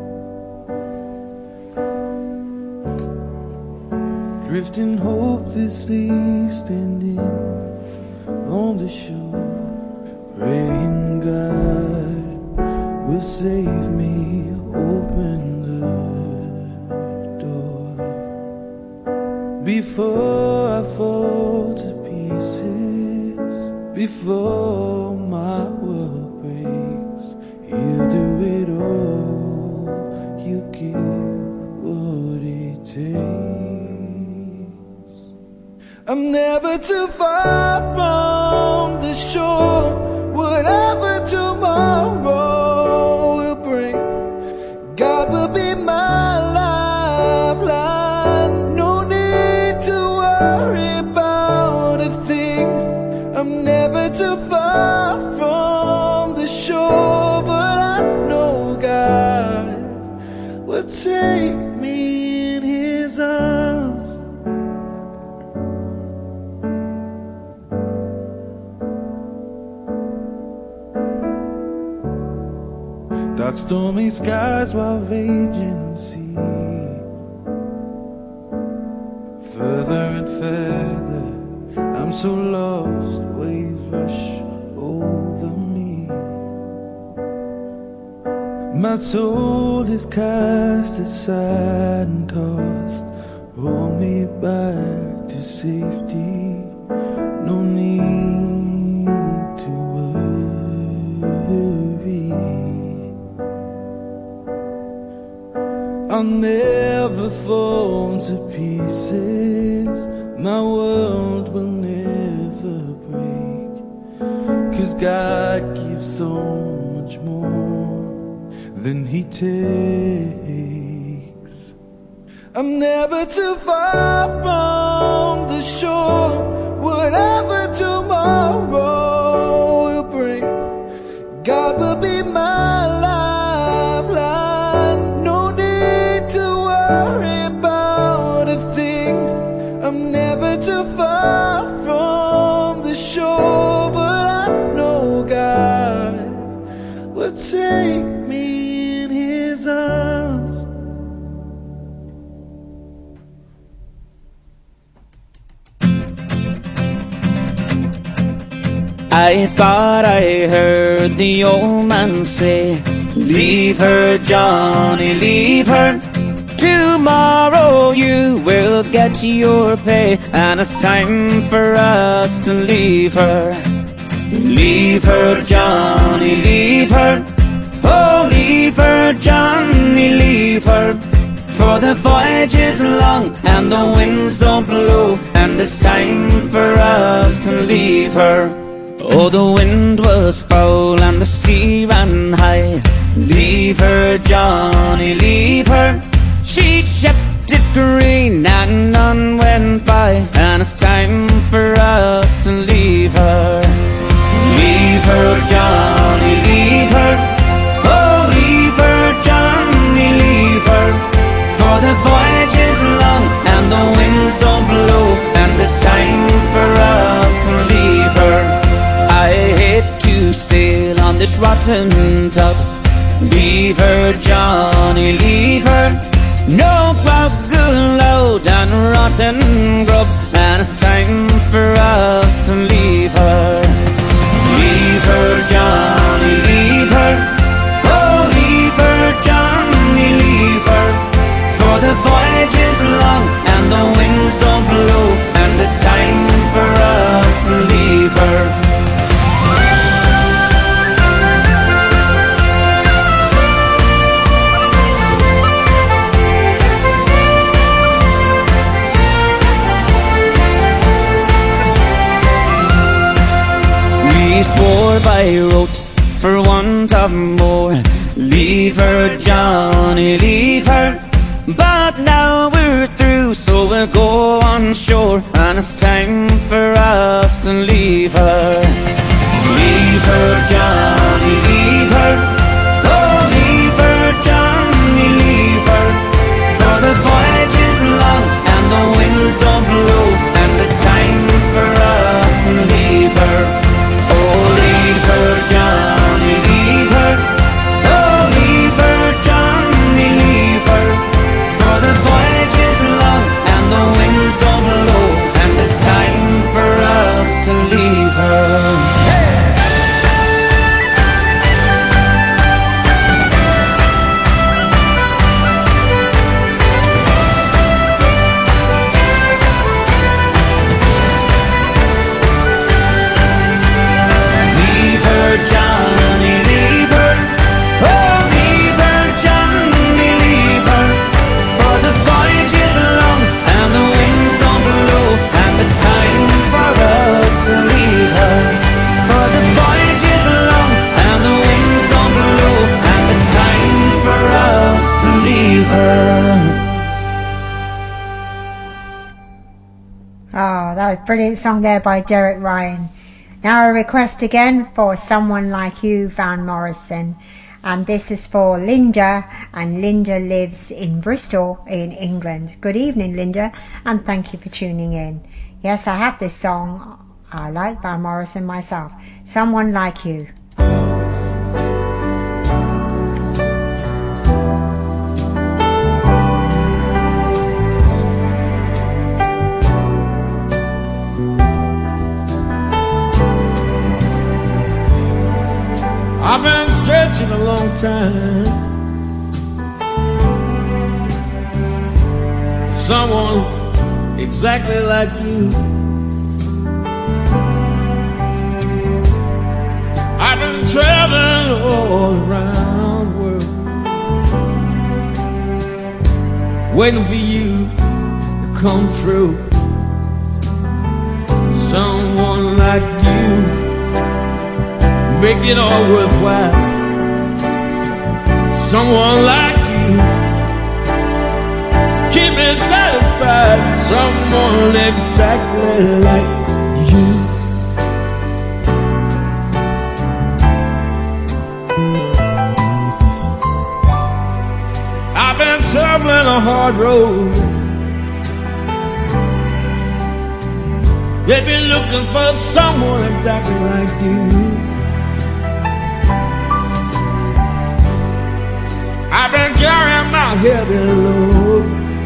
Drifting hopelessly, standing on the shore, praying God will save me. Open before I fall to pieces, before my world breaks, you do it all, you give what it takes. I'm never too far from the shore, whatever tomorrow will bring, dark stormy skies while raging sea. Further and further, I'm so lost, waves rush over me. My soul is cast aside and tossed, roll me back to safety. No need to worry. I'll never fall to pieces. My world will never break, 'cause God gives so much more than He takes. I'm never too far from the shore, whatever tomorrow will bring. God will be my lifeline. No need to worry about a thing. I'm never too far from the shore, but I know God will take me in His arms. I thought I heard the old man say, leave her, Johnny, leave her. Tomorrow you will get your pay, and it's time for us to leave her. Leave her, Johnny, leave her. Oh, leave her, Johnny, leave her. For the voyage is long and the winds don't blow, and it's time for us to leave her. Oh, the wind was foul and the sea ran high. Leave her, Johnny, leave her. She shipped it green and none went by, and it's time for us to leave her. Leave her, Johnny, leave her. Oh, leave her, Johnny, leave her. For the voyage is long and the winds don't blow, and it's time for us to leave her. I hate to sail on this rotten tub. Leave her, Johnny, leave her. No grub, good load and rotten grub, and it's time for us to leave her. Leave her, Johnny, leave her. Oh, leave her, Johnny, leave her. For the voyage is long and the winds don't blow, and it's time for us to leave her. We swore by rote for want of more. Leave her, Johnny, leave her. But now we're through, so we'll go on shore, and it's time for us to leave her. Leave her, Johnny, leave her. Oh, leave her, Johnny, leave her. For the voyage is long and the winds don't blow, and it's time for us to leave her. Leave her, Johnny, leave her. Oh, leave her, Johnny, leave her. For the voyage is long and the winds don't blow, and it's time for us to leave her. Johnny, leave her. Oh, leave her, Johnny, leave her. For the voyage is long and the winds don't blow, and it's time for us to leave her. For the voyage is long and the winds don't blow, and it's time for us to leave her. Oh, that was a brilliant song there by Derek Ryan. Now a request again for Someone Like You, Van Morrison, and this is for Linda, and Linda lives in Bristol in England. Good evening, Linda, and thank you for tuning in. Yes, I have this song I like Van Morrison myself, Someone Like You. such in a long time. Someone exactly like you. I've been traveling all around the world, waiting for you to come through. Someone like you, make it all worthwhile. Someone like you, keep me satisfied. Someone exactly like you. I've been traveling a hard road, they've been looking for someone exactly like you. I've been carrying my heavy load,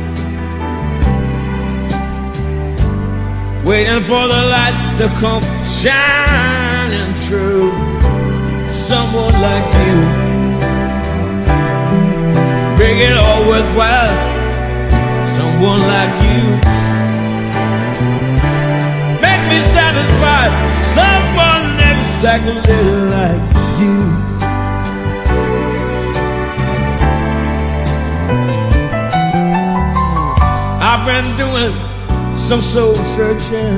waiting for the light to come shining through. Someone like you, make it all worthwhile. Someone like you, make me satisfied. Someone exactly like you. I've been doing some soul searching,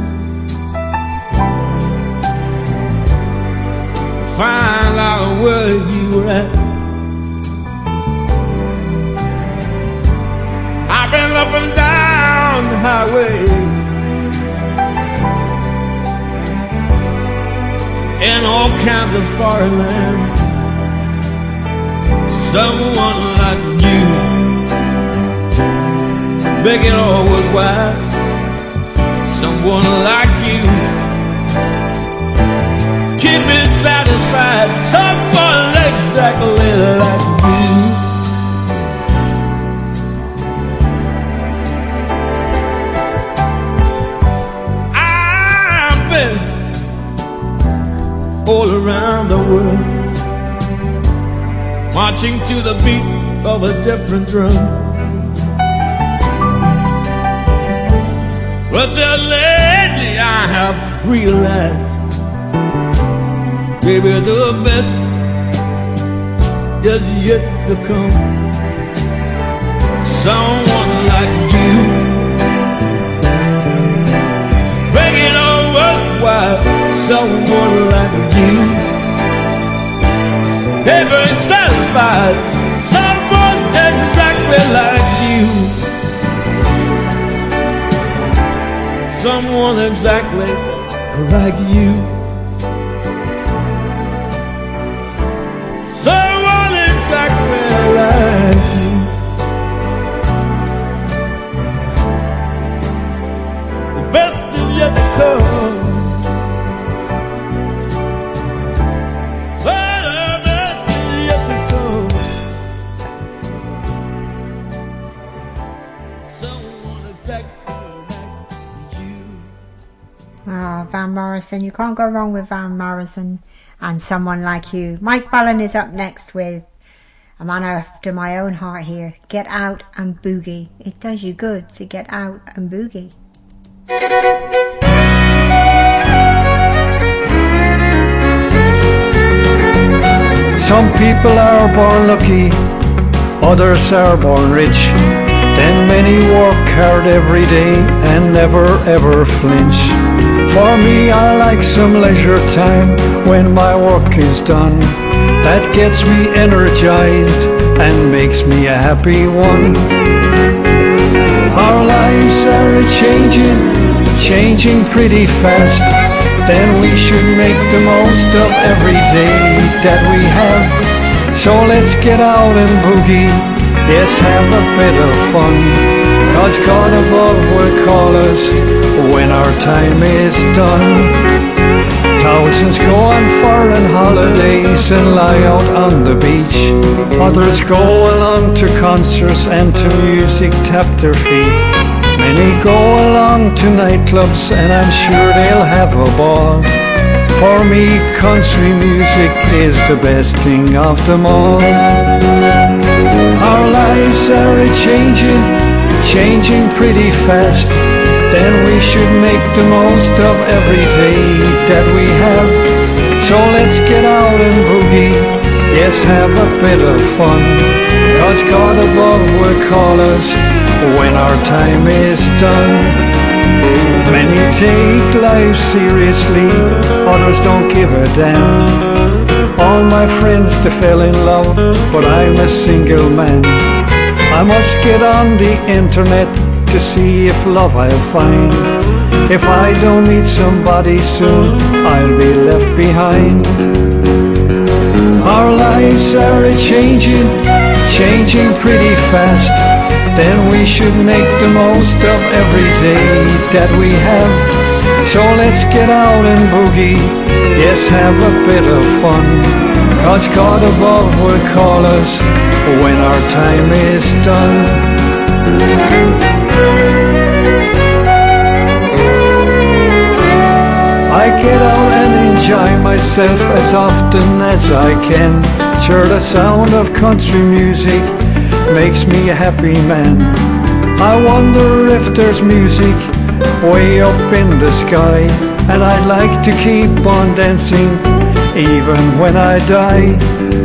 find out where you were at. I've been up and down the highway, in all kinds of foreign lands. Someone like you, make it all worthwhile. Someone like you, keep me satisfied. Someone exactly like you. I've been all around the world, marching to the beat of a different drum. But just lately I have realized, baby, the best is yet to come. Someone like you, make it all worthwhile. Someone like you, ever satisfied. Someone exactly like you. Someone exactly like you. Someone exactly like you. The best is yet to come. Oh, the best is yet to come. Someone exactly. Ah, Van Morrison. You can't go wrong with Van Morrison and Someone Like You. Mike Fallon is up next with a man after my own heart here. Get Out and Boogie. It does you good to get out and boogie. Some people are born lucky, others are born rich. Then many work hard every day and never ever flinch. For me, I like some leisure time when my work is done. That gets me energized and makes me a happy one. Our lives are changing, changing pretty fast. Then we should make the most of every day that we have. So let's get out and boogie, yes, have a bit of fun. Cause God above will call us when our time is done. Thousands go on foreign holidays and lie out on the beach. Others go along to concerts and to music tap their feet. Many go along to nightclubs and I'm sure they'll have a ball. For me, country music is the best thing of them all. Our lives are changing, changing pretty fast. Then we should make the most of every day that we have. So let's get out and boogie, yes, have a bit of fun. Cause God above will call us when our time is done. Many take life seriously, others don't give a damn. All my friends, they fell in love, but I'm a single man. I must get on the internet to see if love I'll find. If I don't meet somebody soon, I'll be left behind. Our lives are changing, changing pretty fast. Then we should make the most of every day that we have. So let's get out and boogie, yes, have a bit of fun. Cause God above will call us when our time is done. I get out and enjoy myself as often as I can. Sure, the sound of country music makes me a happy man. I wonder if there's music way up in the sky, and I'd like to keep on dancing even when I die.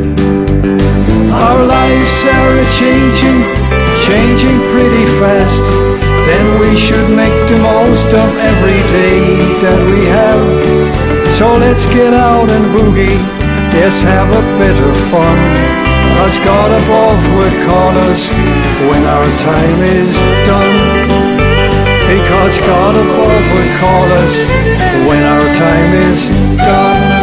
Our lives are changing, changing pretty fast. Then we should make the most of every day that we have. So let's get out and boogie, yes, have a bit of fun. Cause God above will call us when our time is done. Because God above will call us when our time is done.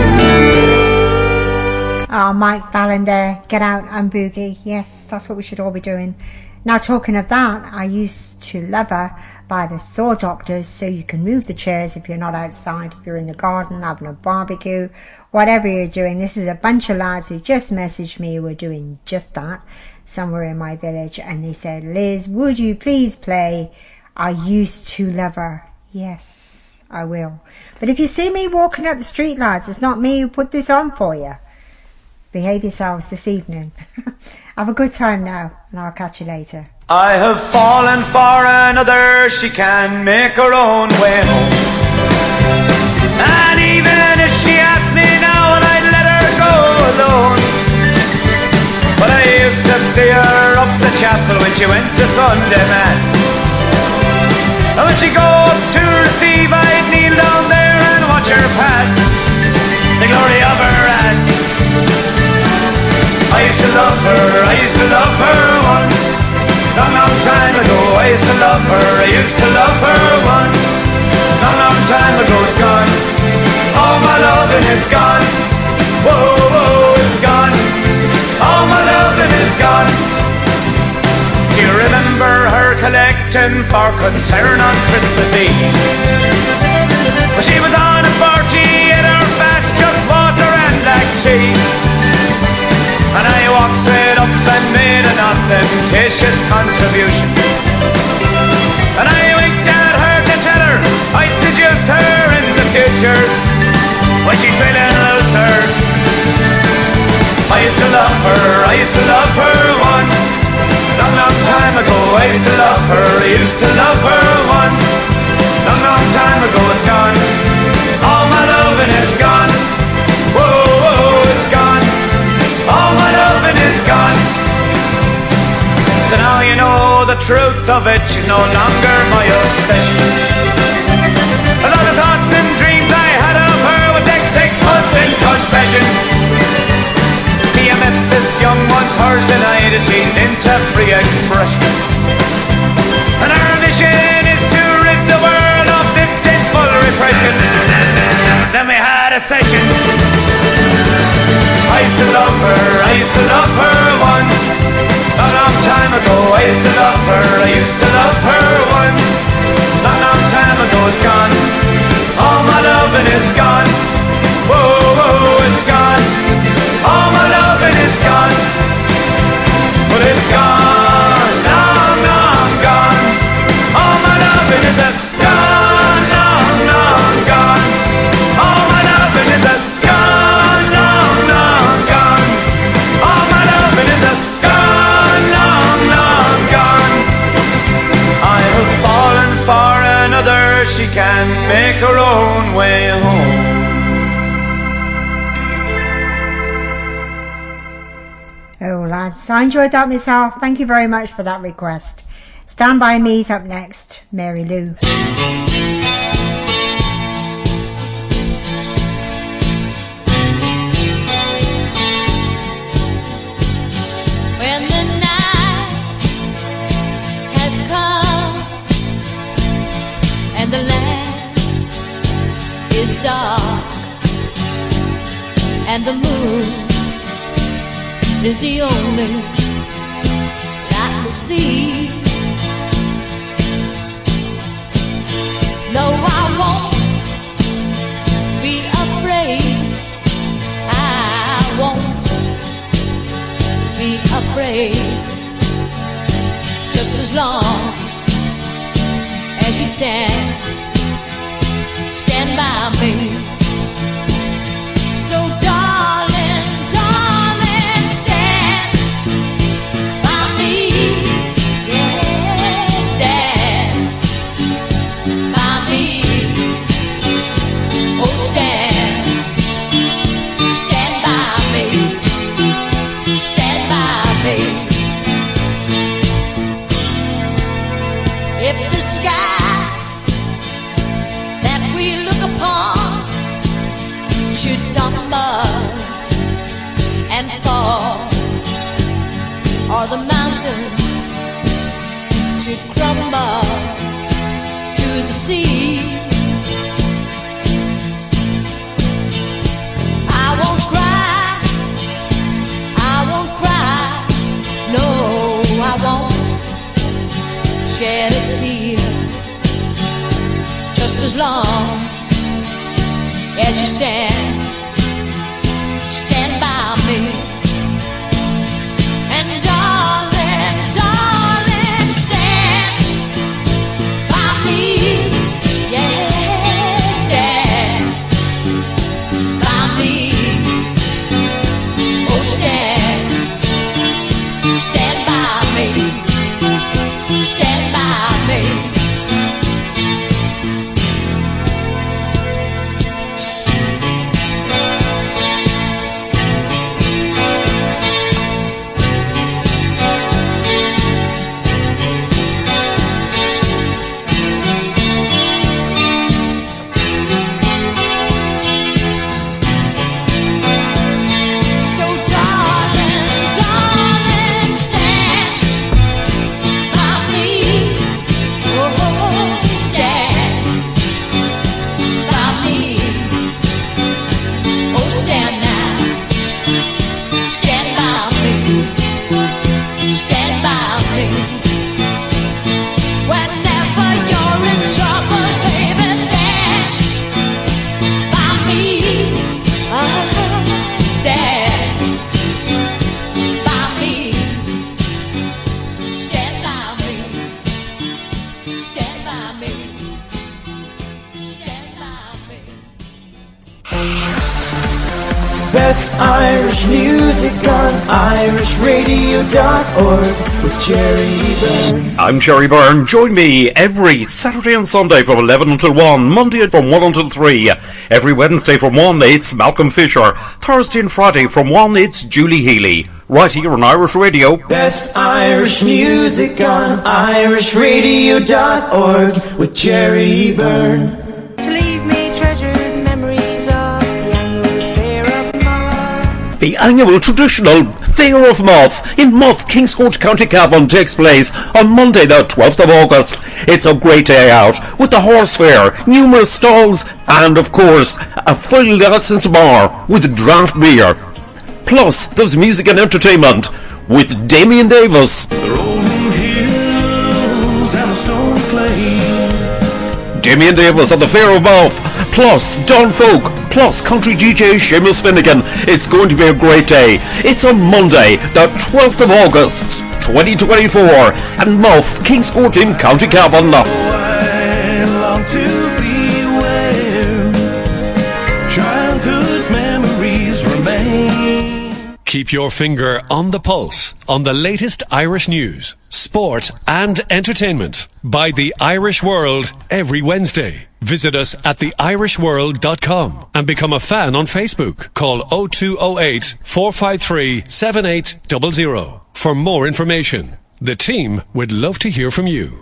Oh, Mike Fallon there, get out and boogie. Yes, that's what we should all be doing. Now, talking of that, I used to love her by the Saw Doctors, so you can move the chairs if you're not outside, if you're in the garden having a barbecue, whatever you're doing. This is a bunch of lads who just messaged me who were doing just that somewhere in my village, and they said, Liz, would you please play I Used to Love Her? Yes, I will. But if you see me walking up the street, lads, it's not me who put this on for you. Behave yourselves this evening. Have a good time now, and I'll catch you later. I have fallen for another, she can make her own way home. And even if she asked me now, I'd let her go alone. But I used to see her up the chapel when she went to Sunday Mass. And when she go up to receive, I'd kneel down there and watch her pass the glory of her ass. I used to love her, I used to love her once. Long, long time ago, I used to love her, I used to love her once. Long, long time ago, it's gone. All my loving is gone. Whoa, whoa, it's gone. All my loving is gone. Do you remember her collecting for concern on Christmas Eve? Well, she was on a forty at her fast, just water and black tea. And I walked straight up and made an ostentatious contribution. And I winked at her to tell her I'd seduce her in the future when she's feeling looser. I used to love her, I used to love her once. Long, long time ago, I used to love her, I used to love her once. Long, long time ago, it's gone. All my loving is gone. Whoa, whoa, it's gone. All my loving is gone. So now you know the truth of it, she's no longer my obsession. A lot of thoughts and dreams I had of her would take six months in confession. See, I met this young one Thursday night and she's into free expression. And her mission is to rid the world of this sinful repression. Then we had a session. I used to love her, I used to love her once. A long time ago, I used to love her, I used to love her once. A long time ago, it's gone. All my loving is gone. Whoa, whoa, it's gone. All my loving is gone. But it's gone, long, long gone. All my loving is gone, long, long gone. All my loving she can make her own way home. Oh lads, I enjoyed that myself. Thank you very much for that request. Stand By Me's up next, Mary Lou. When the night has come and the land is dark and the moon is the only light we'll see. No, I won't be afraid. I won't be afraid. Just as long as you stand, stand by me. So darling, darling, stand by me. Yeah, stand by me. Oh, stand, stand by me. Stand by me. If the sky that we look upon should tumble and fall, or the mountains should crumble to the sea, I won't cry, I won't cry, no, I won't shed a tear. Just as long as you stand, stand by me. And darling, darling, stand by me. Yeah, stand by me. Oh, stand, stand by me. Stand by me. Best Irish music on irish radio dot org with Jerry Byrne. I'm Jerry Byrne. Join me every Saturday and Sunday from eleven until one, Monday from one until three. Every Wednesday from one, it's Malcolm Fisher. Thursday and Friday from one, it's Julie Healy. Right here on Irish Radio. Best Irish music on irish radio dot org with Jerry Byrne. To leave me treasured memories of the annual fair of Muff. The annual traditional Fair of Muff in Muff, Kingscourt, County Cavan takes place on Monday the twelfth of August. It's a great day out with the horse fair, numerous stalls and of course a full licensed bar with draft beer. Plus there's music and entertainment with Damien Davis. The rolling hills and the stone clay. Damien Davis at the Fair of Muff, plus Don Folk, plus country D J Seamus Finnegan. It's going to be a great day. It's on Monday, the twelfth of August, twenty twenty-four, and Muff, Kingscourt in County Cavan. Oh, I long to be where childhood memories remain. Keep your finger on the pulse on the latest Irish news, sport, sport and entertainment by The Irish World every Wednesday. Visit us at the irish world dot com and become a fan on Facebook. Call oh two oh eight, four five three, seven eight zero zero for more information. The team would love to hear from you.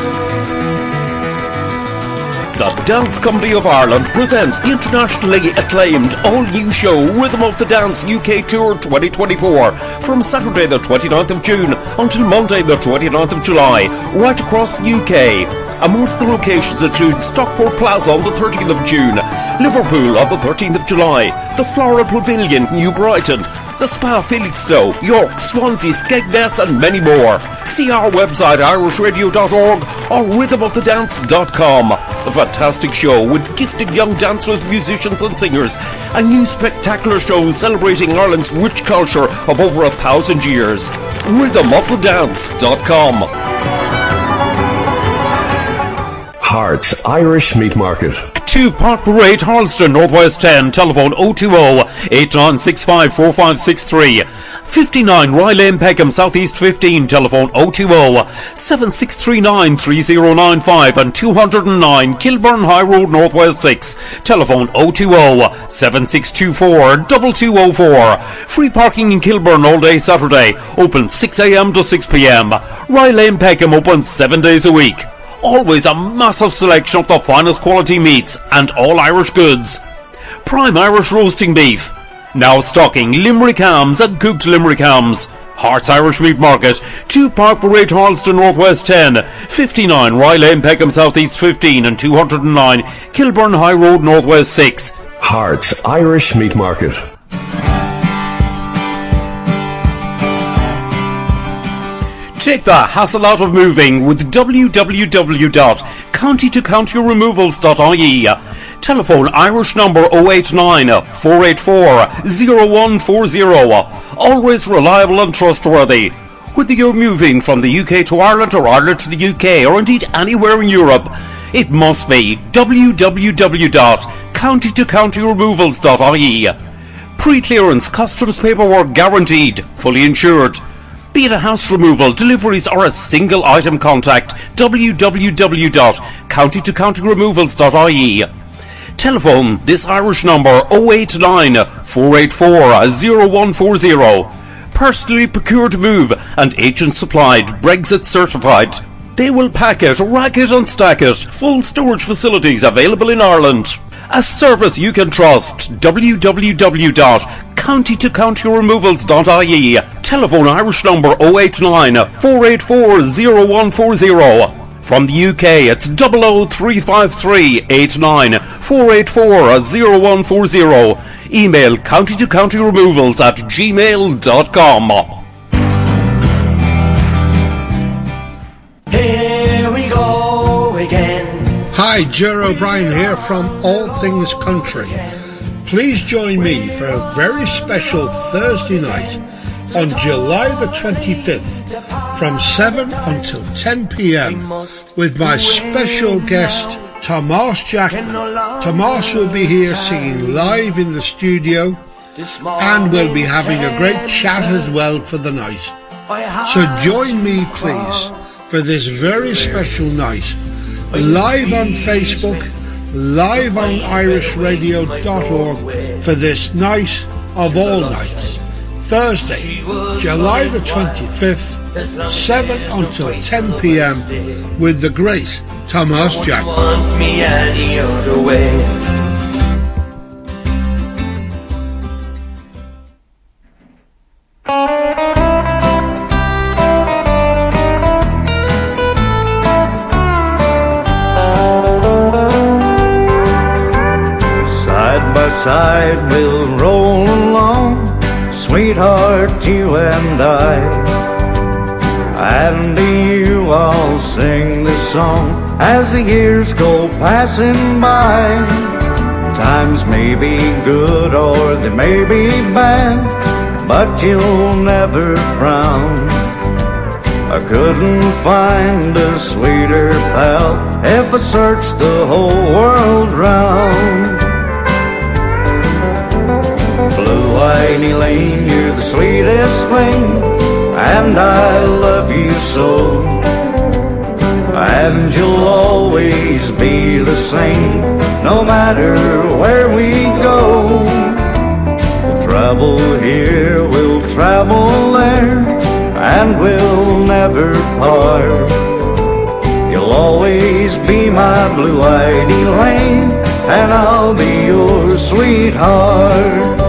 The Dance Company of Ireland presents the internationally acclaimed all-new show Rhythm of the Dance U K Tour twenty twenty-four from Saturday the twenty-ninth of June until Monday the twenty-ninth of July, right across the U K. Amongst the locations include Stockport Plaza on the thirteenth of June, Liverpool on the thirteenth of July, the Floral Pavilion, New Brighton, the Spa Felixstowe, York, Swansea, Skegness and many more. See our website irish radio dot org or rhythm of the dance dot com. A fantastic show with gifted young dancers, musicians and singers. A new spectacular show celebrating Ireland's rich culture of over a thousand years. rhythm of the dance dot com. Hearts Irish Meat Market. two Park Parade, Harleston, Northwest ten, telephone oh two oh, eight nine six five, four five six three. fifty-nine Rye Lane, Peckham, Southeast fifteen, telephone oh two oh, seven six three nine, three oh nine five, and two oh nine Kilburn High Road, Northwest six, telephone oh two oh, seven six two four, two two oh four. Free parking in Kilburn all day Saturday, open six a.m. to six p.m. Rye Lane, Peckham, open seven days a week. Always a massive selection of the finest quality meats and all Irish goods. Prime Irish roasting beef. Now stocking Limerick hams and cooked Limerick hams. Hearts Irish Meat Market, two Park Parade, Harleston, Northwest ten, fifty-nine Rye Lane, Peckham, Southeast fifteen, and two oh nine Kilburn High Road, Northwest six. Hearts Irish Meat Market. Take the hassle out of moving with w w w dot county to county removals dot I E. Telephone Irish number oh eight nine, four eight four, oh one four oh. Always reliable and trustworthy. Whether you're moving from the U K to Ireland or Ireland to the U K or indeed anywhere in Europe, it must be w w w dot county to county removals dot I E. Pre-clearance customs paperwork guaranteed, fully insured. Be it a house removal, deliveries or a single item contact, w w w dot county to county removals dot I E. Telephone this Irish number oh eight nine, four eight four, oh one four oh. Personally procured move and agent supplied, Brexit certified. They will pack it, rack it and stack it. Full storage facilities available in Ireland. A service you can trust. w w w dot county to county removals dot I E. Telephone Irish number oh eight nine, four eight four, oh one four oh. From the U K it's double oh three five three, eight nine, four eight four, oh one four oh. Email county to county removals at gmail dot com. Here we go again. Hi, Ger O'Brien here from All Things Country. Please join me for a very special Thursday night on July the twenty-fifth from seven until ten p.m. with my special guest Tomas Jackman. Tomas will be here singing live in the studio and we'll be having a great chat as well for the night. So join me please for this very special night, live on Facebook, live on irish radio dot org for this night of all nights. Thursday, July the twenty-fifth, seven until ten p.m. with the great Tomas Jackman. Want me any other way. Side by side we'll roll along, sweetheart, you and I. And to you I'll sing this song as the years go passing by. Times may be good or they may be bad, but you'll never frown. I couldn't find a sweeter pal if I searched the whole world round. Blue Whitey Lane, you're the sweetest thing and I love you so. And you'll always be the same, no matter where we go. We'll travel here, we'll travel there, and we'll never part. You'll always be my blue-eyed Elaine, and I'll be your sweetheart.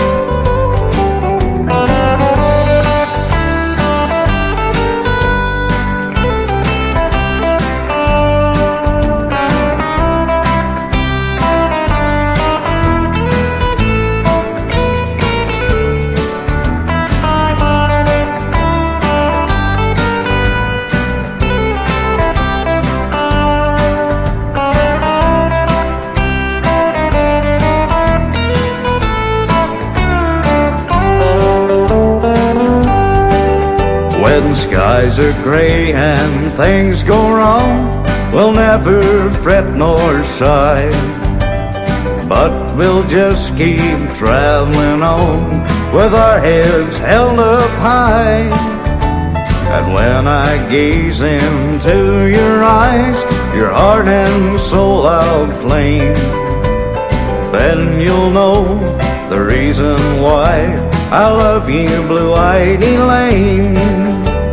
When skies are grey and things go wrong, we'll never fret nor sigh, but we'll just keep traveling on with our heads held up high. And when I gaze into your eyes, your heart and soul I'll claim, then you'll know the reason why I love you, blue-eyed Elaine.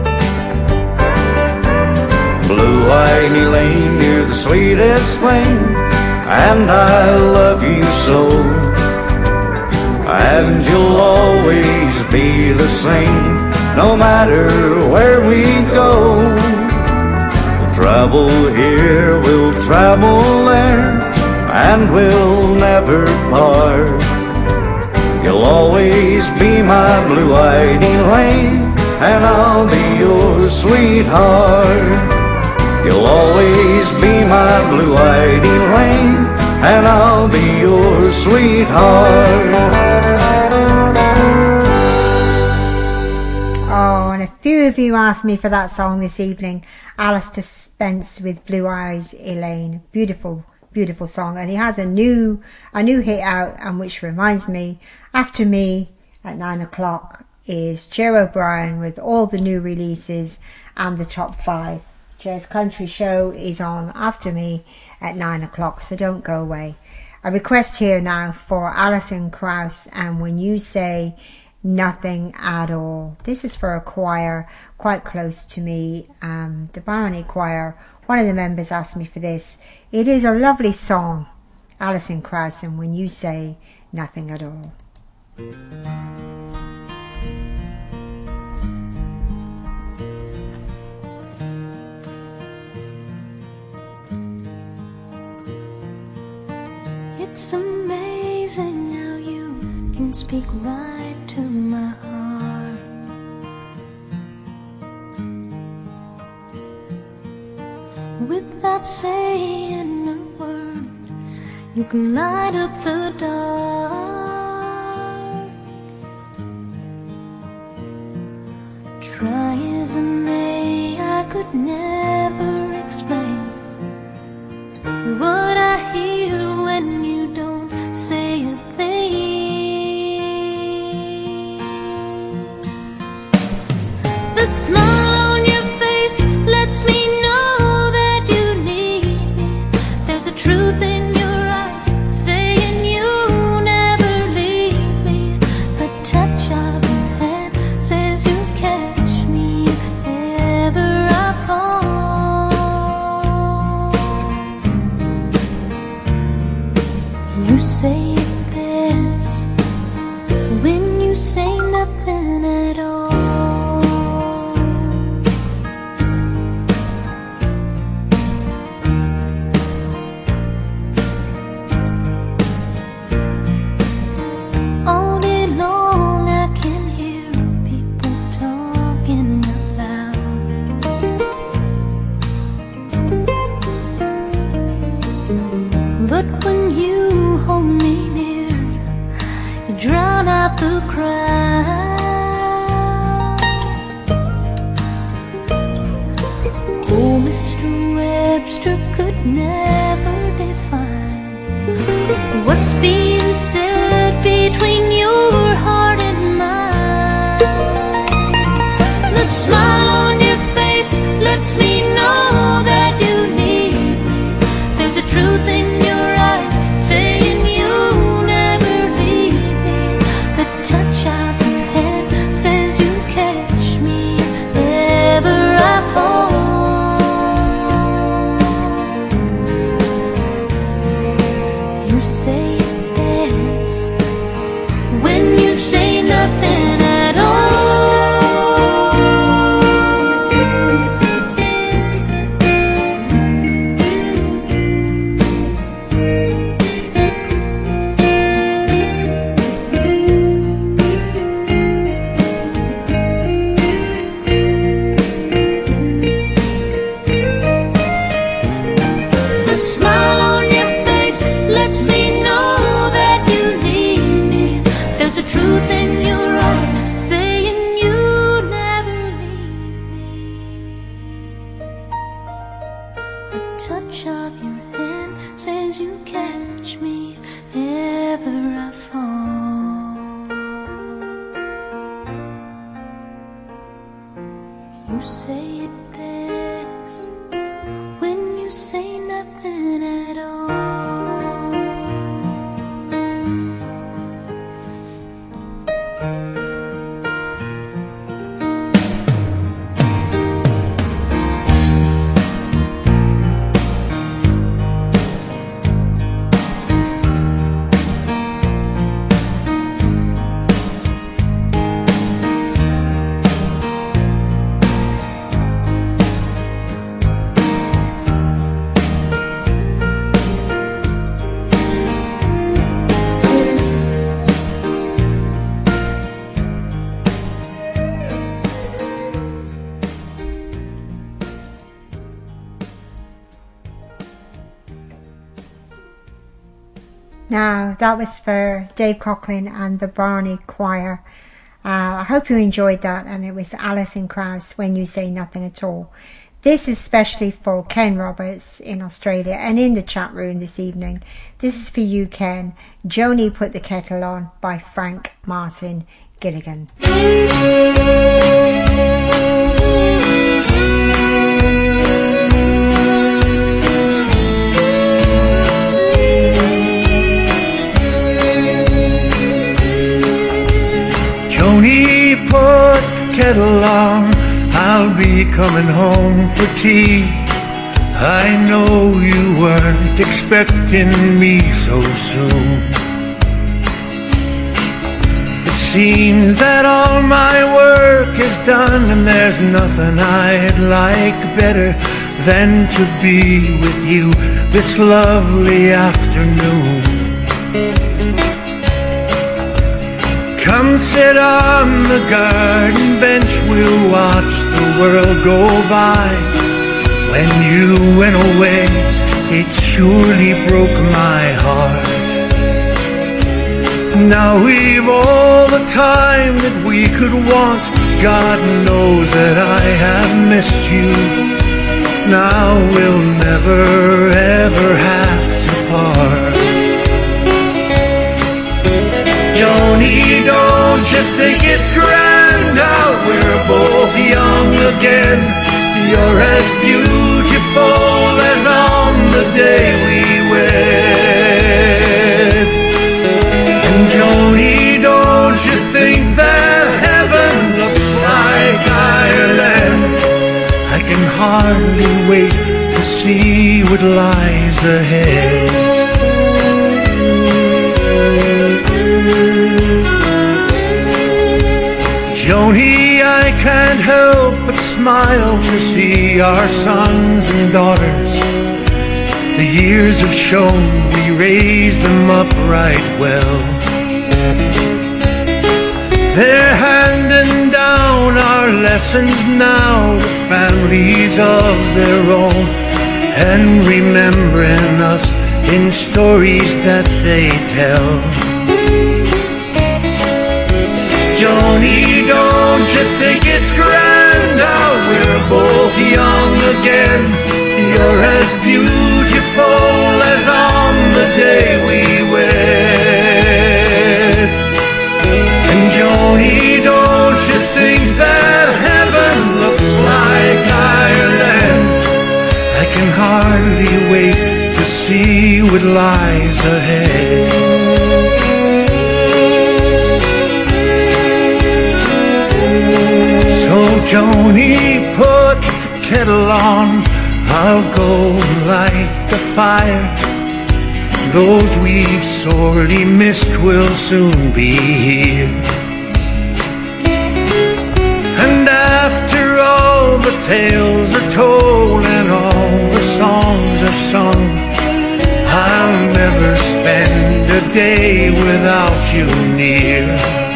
Blue-eyed Elaine, you're the sweetest thing, and I love you so. And you'll always be the same, no matter where we go. We'll travel here, we'll travel there, and we'll never part. You'll always be my blue-eyed Elaine, and I'll be your sweetheart. You'll always be my blue-eyed Elaine, and I'll be your sweetheart. Oh, and a few of you asked me for that song this evening, Alistair Spence with Blue-Eyed Elaine. Beautiful, beautiful song. And he has a new, a new hit out, and which reminds me, after me at nine o'clock is Joe O'Brien with all the new releases and the top five. Joe's Country Show is on after me at nine o'clock, so don't go away. A request here now for Alison Krauss, and When You Say Nothing at All. This is for a choir quite close to me, um, the Barony Choir. One of the members asked me for this. It is a lovely song, Alison Krauss, and When You Say Nothing at All. It's amazing how you can speak right to my heart. Without saying a word, you can light up the dark. Try as I may, I could never explain what I hear when you don't say a thing. The smile on your face lets me know that you need me. There's a truth in your eyes saying you'll never leave me. The touch of your hand says you'll catch me if ever I fall. You say it best when you say nothing at all. All day long I can hear people talking out loud. But when you hold me near, you drown out the crowd. Oh, Mister Webster could never define what's being said between your heart and mine. as you catch me ever I fall. You say it best when you say nothing at all. Now, that was for Dave Coughlin and the Barney Choir. Uh, I hope you enjoyed that, and it was Alison Krauss, When You Say Nothing at All. This is especially for Ken Roberts in Australia and in the chat room this evening. This is for you, Ken. Joni Put the Kettle On by Frank Martin Gilligan. Joni, put the kettle on, I'll be coming home for tea. I know you weren't expecting me so soon. It seems that all my work is done, and there's nothing I'd like better than to be with you this lovely afternoon. Come sit on the garden bench, we'll watch the world go by. When you went away, it surely broke my heart. Now we've all the time that we could want. God knows that I have missed you. Now we'll never ever have to part. Joni, don't you think it's grand how we're both young again? You're as beautiful as on the day we wed. And Joni, don't you think that heaven looks like Ireland? I can hardly wait to see what lies ahead. Joni, I can't help but smile to see our sons and daughters. The years have shown we raised them up right well. They're handing down our lessons now to families of their own, and remembering us in stories that they tell. Joni, don't you think it's grand how we're both young again? You're as beautiful as on the day we wed. And Joni, don't you think that heaven looks like Ireland? I can hardly wait to see what lies ahead. So Joni, put the kettle on, I'll go light the fire. Those we've sorely missed will soon be here. And after all the tales are told and all the songs are sung, I'll never spend a day without you near.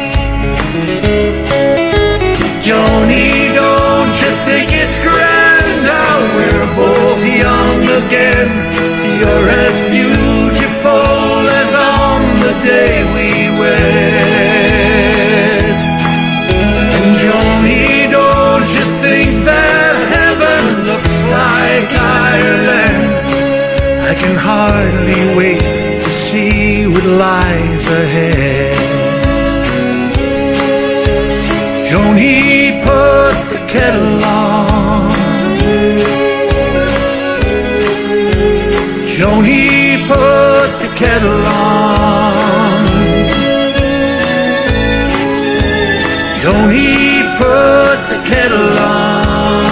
Joni, don't you think it's grand how we're both young again? You're as beautiful as on the day we wed. And Joni, don't you think that heaven looks like Ireland? I can hardly wait to see what lies ahead. Joni put the kettle on. Joni put the kettle on. Joni put the kettle on.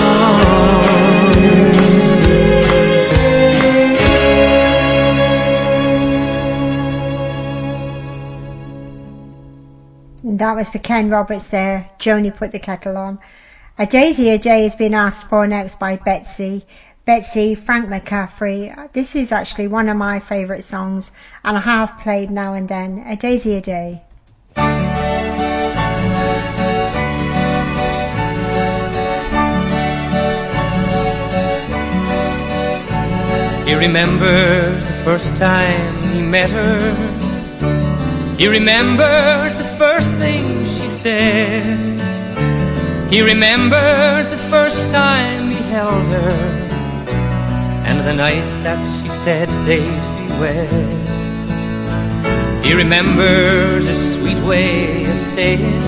That was for Ken Roberts there. Joni put the kettle on. A Daisy a Day has been asked for next by Betsy. Betsy, Frank McCaffrey. This is actually one of my favourite songs, and I have played now and then. A Daisy a Day. He remembers the first time he met her. He remembers the first thing she said. He remembers the first time he held her, and the night that she said they'd be wed. He remembers a sweet way of saying,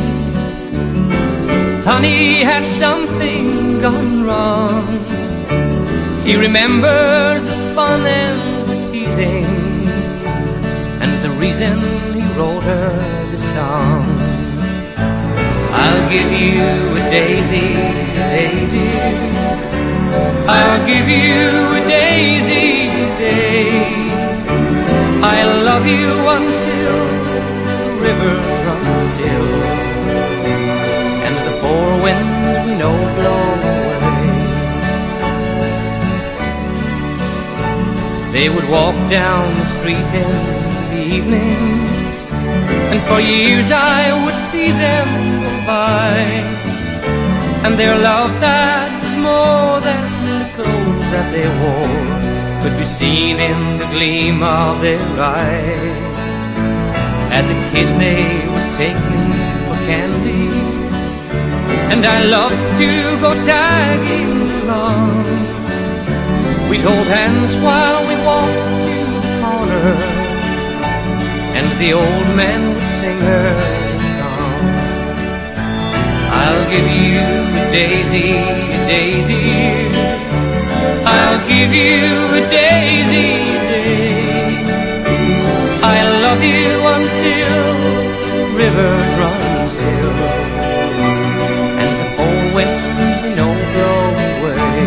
honey, has something gone wrong? He remembers the fun and the teasing, and the reason he wrote her the song. I'll give you a daisy, a day, dear. I'll give you a daisy, a day. I'll love you until the river runs still, and the four winds we know blow away. They would walk down the street in the evening, and for years I would see them go by, and their love that was more than the clothes that they wore could be seen in the gleam of their eye. As a kid they would take me for candy, and I loved to go tagging along. We'd hold hands while we walked to the corner, and the old man would sing her a song. I'll give you a daisy, a day, dear. I'll give you a daisy, a day. I'll love you until the rivers run still, and the four winds we know blow away.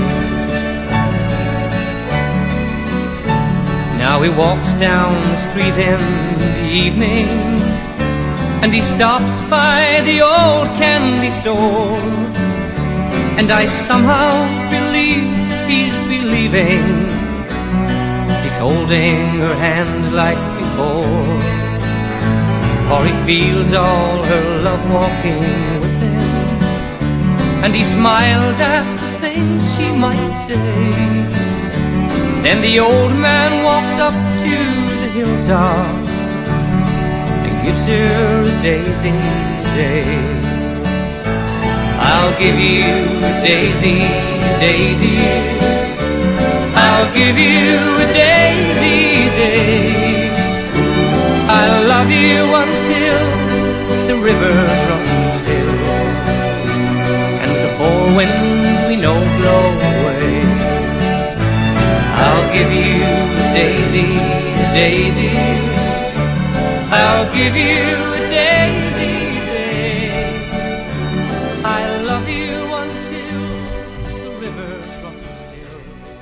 Now he walks down the street in the evening, and he stops by the old candy store, and I somehow believe he's believing. He's holding her hand like before, for he feels all her love walking with him, and he smiles at the things she might say. Then the old man walks up to the hilltop and gives her a daisy, a day. I'll give you a daisy, a day, dear. I'll give you a daisy, a day. I'll love you until the rivers run still, and the four winds we know blow away. I'll give you a daisy, a day, dear. I'll give you a daisy, a day. I'll love you until the rivers run still.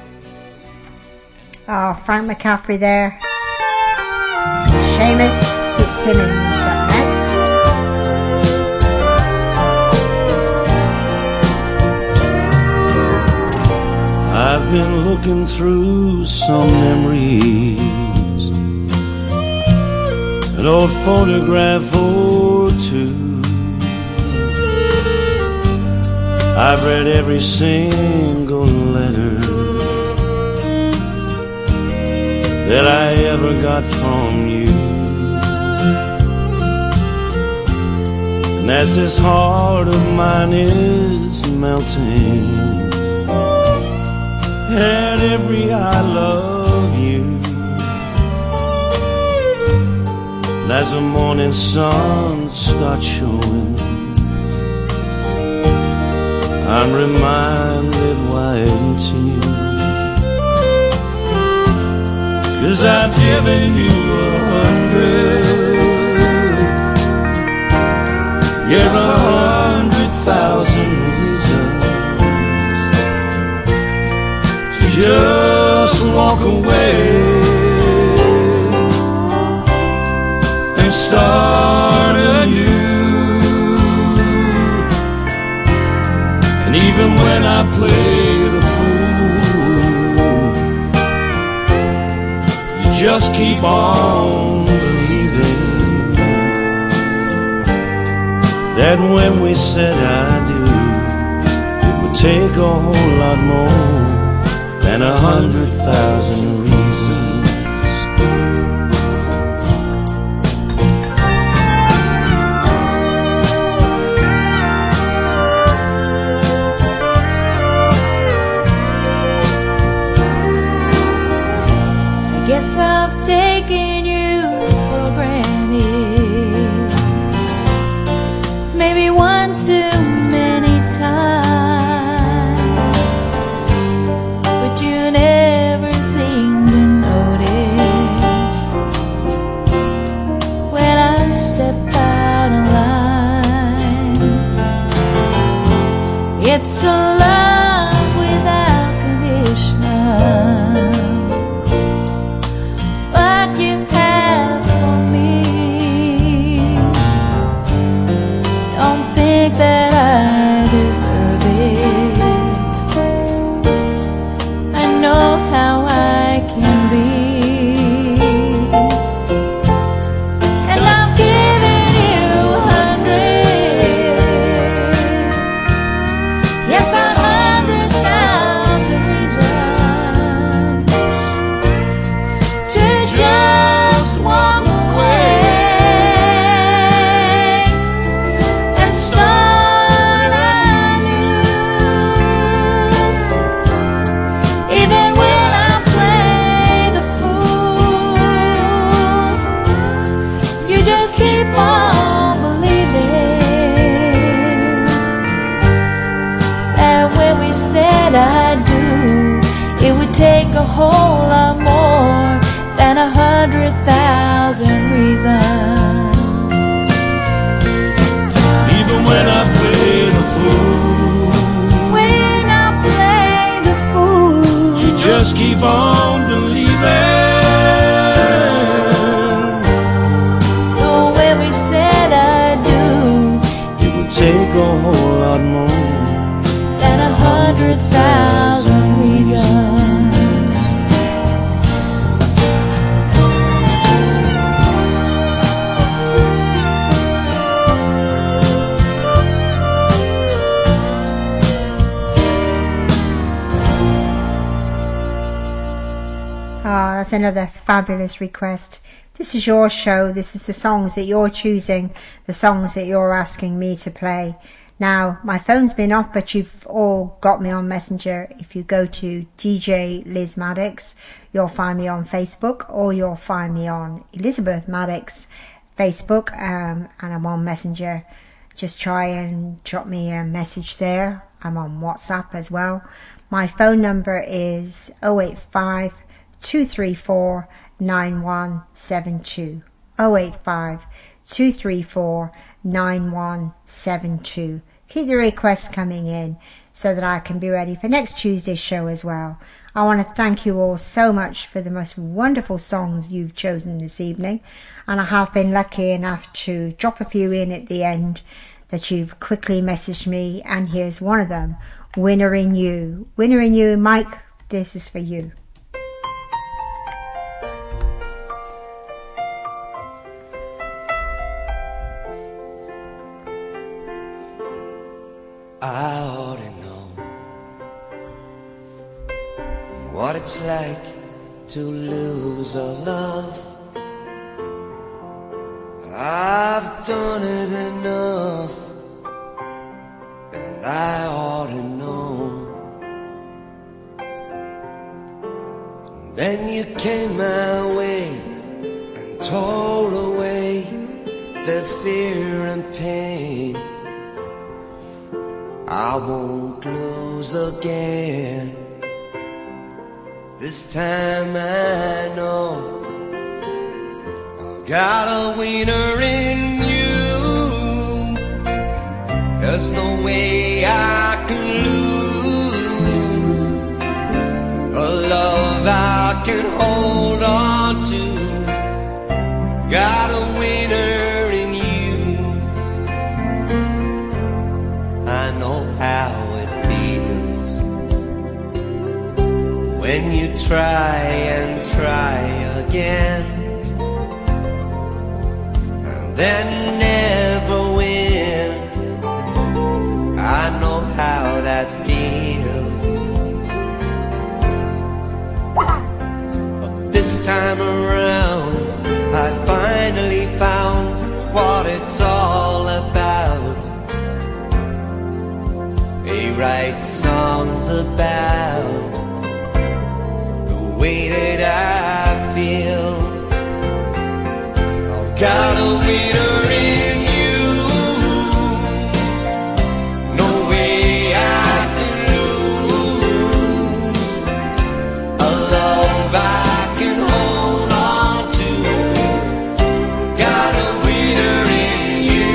Oh, Frank McCaffrey there. Seamus Fitzsimmons up next. I've been looking through some memories, an old photograph or two. I've read every single letter that I ever got from you. And as this heart of mine is melting, and every I love you, And as the morning sun starts showing, I'm reminded why it's you. 'Cause I've given you a hundred, yeah, a hundred thousand reasons to just walk away and start anew. And even when I play the fool, you just keep on believing that when we said I do, it would take a whole lot more than a hundred thousand reasons. Guess I've taken you for granted, maybe one too many times, but you never seem to notice when I step out of line. It's a love without condition, what you have for me. Don't think that I deserve it. I know how I can be, and I've given you a hundred, yes, a hundred thousand reasons to just walk away and start anew. Even when I play the fool, you just keep on believing that when we said I do, it would take a whole lot more than a hundred thousand reasons. Even when I play the fool, When I play the fool, you just keep on believing. oh, when we said I do, It would take a whole lot more than a hundred thousand reasons. Ah, that's another fabulous request. This is your show. This is the songs that you're choosing, the songs that you're asking me to play. Now, my phone's been off, but you've all got me on Messenger. If you go to D J Liz Maddox, you'll find me on Facebook, or you'll find me on Elizabeth Maddox Facebook, um, and I'm on Messenger. Just try and drop me a message there. I'm on WhatsApp as well. My phone number is oh eight five, two three four, nine one seven two. oh eight five, two three four, nine one seven two. Keep the requests coming in so that I can be ready for next Tuesday's show as well. I want to thank you all so much for the most wonderful songs you've chosen this evening, and I have been lucky enough to drop a few in at the end that you've quickly messaged me, and here's one of them, Winner in You. Winner in You, Mike, this is for you. I ought to know what it's like to lose a love. I've done it enough, and I ought to know. Then you came my way and tore away with fear and pain. I won't lose again. This time I know I've got a winner in you. There's no way I can lose a love I can hold on to. Got a winner in you. I know how it feels when you try and try again and then never win. I know how that feels. But this time around I finally found what it's all about. They write songs about the way that I feel. I've got a winner in you. No way I can lose a love I can hold on to. Got a winner in you.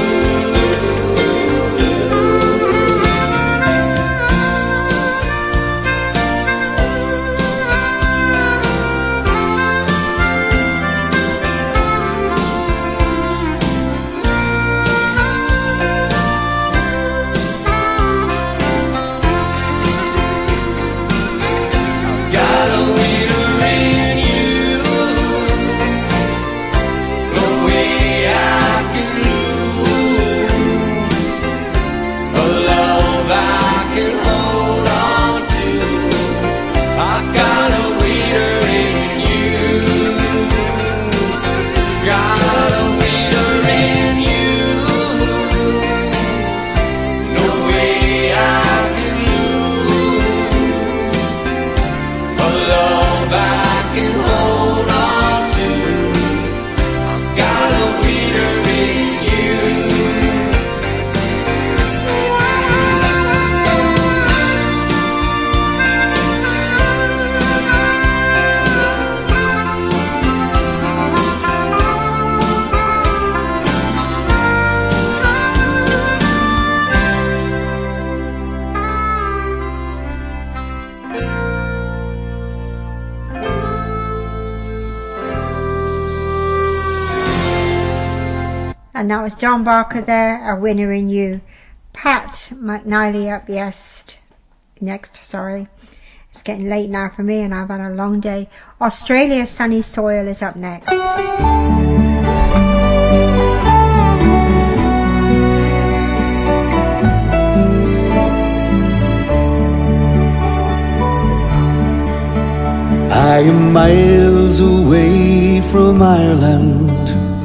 And that was John Barker there, A Winner in You. Pat McNally up yes, next, sorry. It's getting late now for me and I've had a long day. Australia Sunny Soil is up next. I am miles away from Ireland,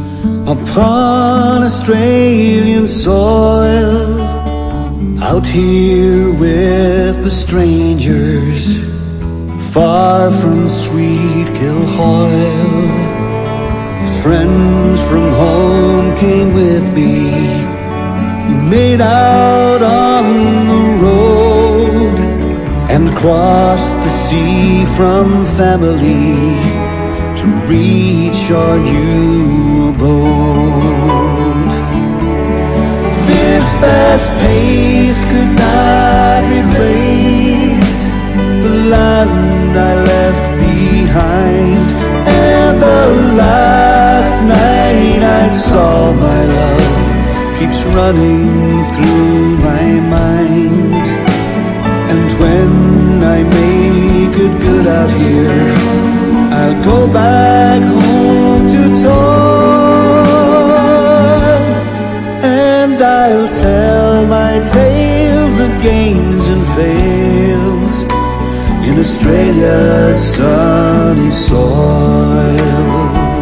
upon Australian soil, out here with the strangers, far from sweet Kilhoyle. Friends from home came with me, we made out on the road, and crossed the sea from family to reach our new abode. This fast pace could not replace the land I left behind, and the last night I saw my love keeps running through my mind. And when I make it good out here, I'll go back home to toil, and I'll tell my tales of gains and fails in Australia's sunny soil.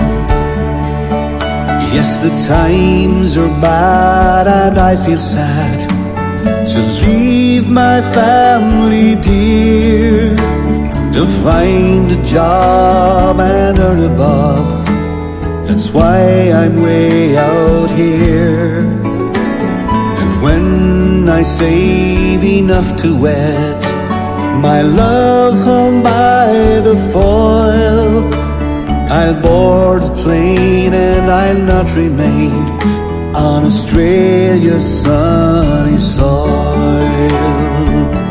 Yes, the times are bad and I feel sad to leave my family dear, to find a job and earn a bob That's why I'm way out here. And when I save enough to wet my love home by the foil, I'll board the plane and I'll not remain on Australia's sunny soil.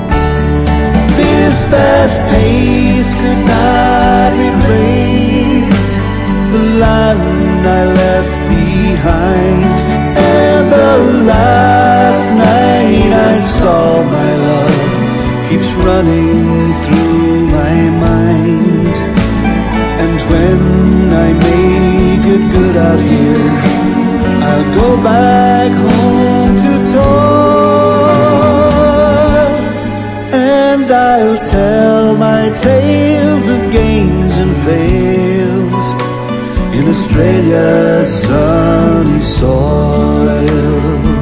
This fast pace could not replace the land I left behind, and the last night I saw my love keeps running through my mind. And when I make it good out here, I'll go back home to toil, and I'll tell my tales of gains and fails in Australia's sunny soil.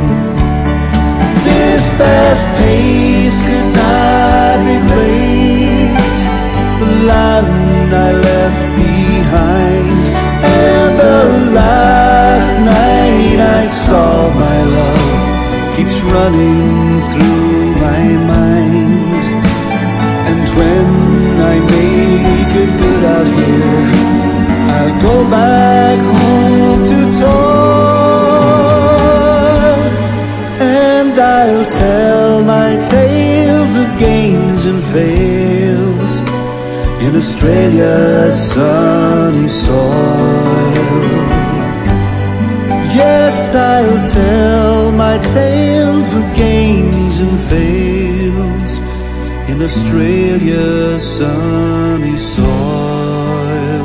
This fast pace could not replace the land I left behind, and the last night I saw my love keeps running through my mind. And when I make it good out here, I'll go back home to toil, and I'll tell my tales of gains and fails in Australia's sunny soil. Yes, I'll tell my tales of gains and fails in Australia's sunny soil.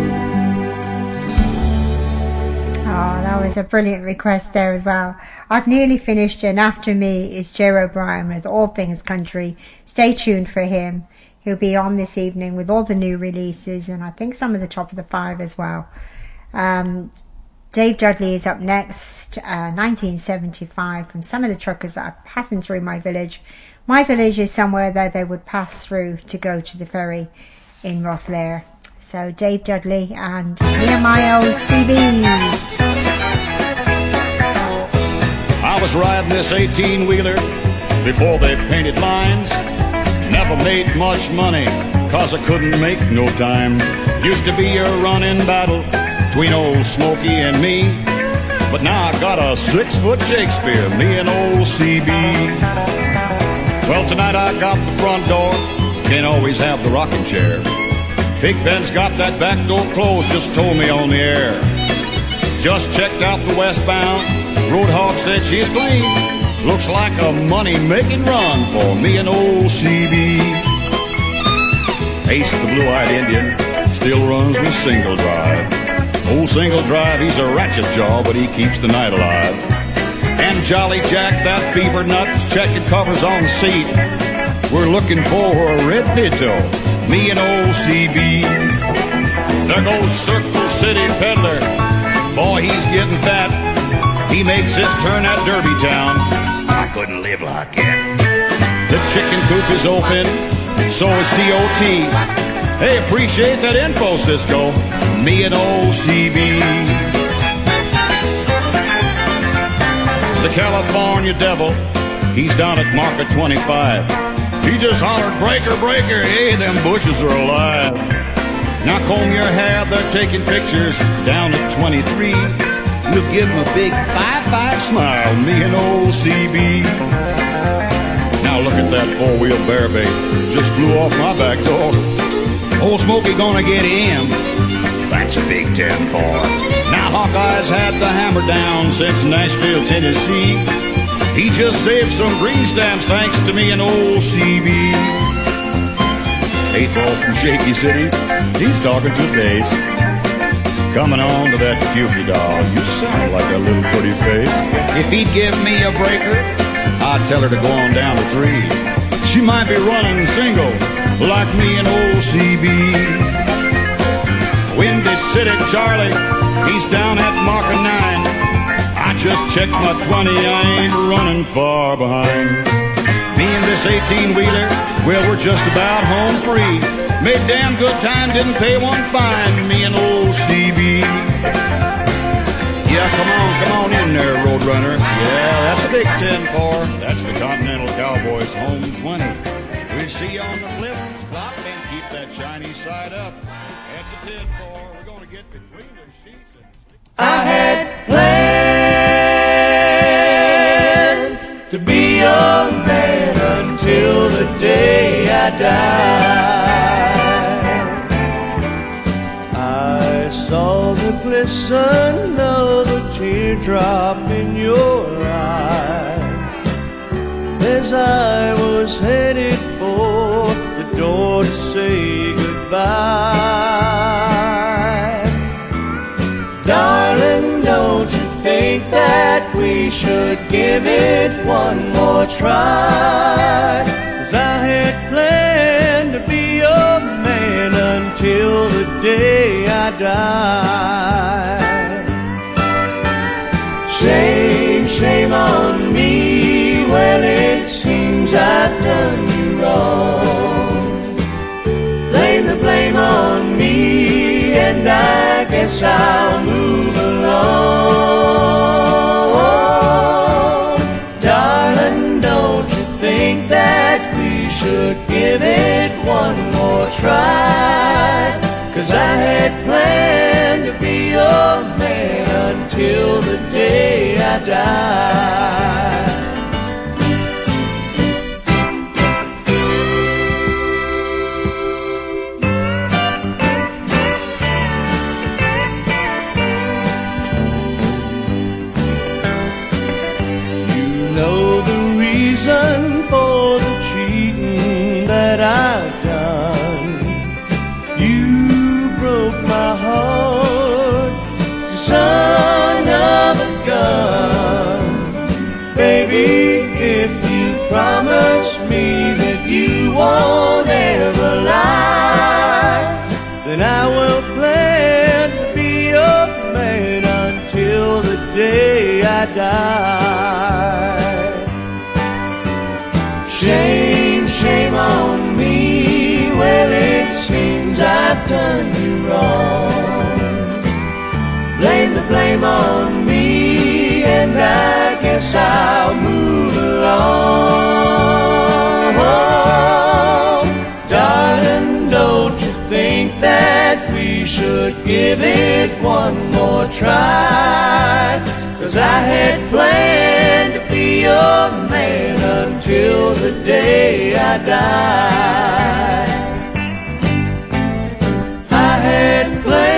Oh, that was a brilliant request there as well. I've nearly finished, and after me is Jer O'Brien with All Things Country. Stay tuned for him. He'll be on this evening with all the new releases, and I think some of the top of the five as well. Um, Dave Dudley is up next, uh, nineteen seventy-five, from some of the truckers that are passing through my village. My village is somewhere that they would pass through to go to the ferry in Rosslare. So Dave Dudley and Nehemiah O C B. I was riding this eighteen-wheeler before they painted lines. Never made much money, cause I couldn't make no time. Used to be a running battle between old Smokey and me, but now I got a six-foot Shakespeare, me and old C B. Well, tonight I got the front door, can't always have the rocking chair. Big Ben's got that back door closed, just told me on the air. Just checked out the westbound, Roadhog said she's clean. Looks like a money-making run for me and old C B. Ace, the blue-eyed Indian, still runs me single drive. Old single drive, he's a ratchet jaw, but he keeps the night alive. And Jolly Jack, that beaver nut, checking covers on the seat. We're looking for a red Pinto, me and old C B. There goes Circle City Peddler, boy, he's getting fat. He makes his turn at Derby Town. I couldn't live like that. The chicken coop is open, so is D O T. Hey, appreciate that info, Cisco, me and old C B. The California Devil, he's down at Market twenty-five. He just hollered, breaker, breaker, hey, them bushes are alive. Now comb your hair, they're taking pictures down at twenty-three. We'll give him a big five five smile, me and old C B. Now look at that four-wheel bear bait, just flew off my back door. Old Smokey gonna get him, that's a big ten four. Now Hawkeye's had the hammer down since Nashville, Tennessee. He just saved some green stamps thanks to me and old C B. Eight Ball from Shaky City, he's talking to bass. Coming on to that Cupid doll, you sound like a little pretty face. If he'd give me a breaker, I'd tell her to go on down to three. She might be running single, like me and old C B. Windy City Charlie, he's down at marker nine. I just checked my twenty, I ain't running far behind. Me and this eighteen-wheeler, well, we're just about home free. Made damn good time, didn't pay one fine, me and old C B. I had planned to be a man until the day I died. I saw the glisten of a teardrop in your eye as I was headed for the door to say goodbye. Darling, don't you think that we should give it one more try? 'Cause I had planned to be a man until the day I die. Shame, shame on me, well it seems I've done you wrong. Blame the blame on me, and I guess I'll move along. Darling, don't you think that we should give it one more try? 'Cause I had planned to be a man until the day I die. For the cheating that I've done, you broke my heart, son of a gun. Baby, if you promise me that you won't ever lie, then I will plan to be a man until the day I die. Shame, shame on me, well it seems I've done you wrong. Blame the blame on me, and I guess I'll move along. Darling, don't you think that we should give it one more try? 'Cause I had planned to be your man until the day I die. I had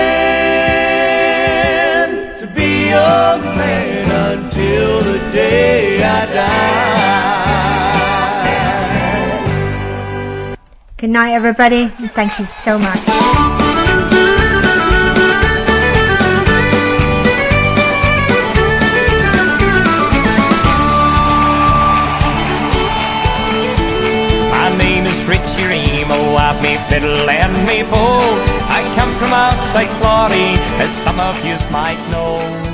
planned to be your man until the day I die. Good night, everybody, and thank you so much. Richie Remo, I've me fiddle and me bow. I come from outside Florrie, as some of yous might know.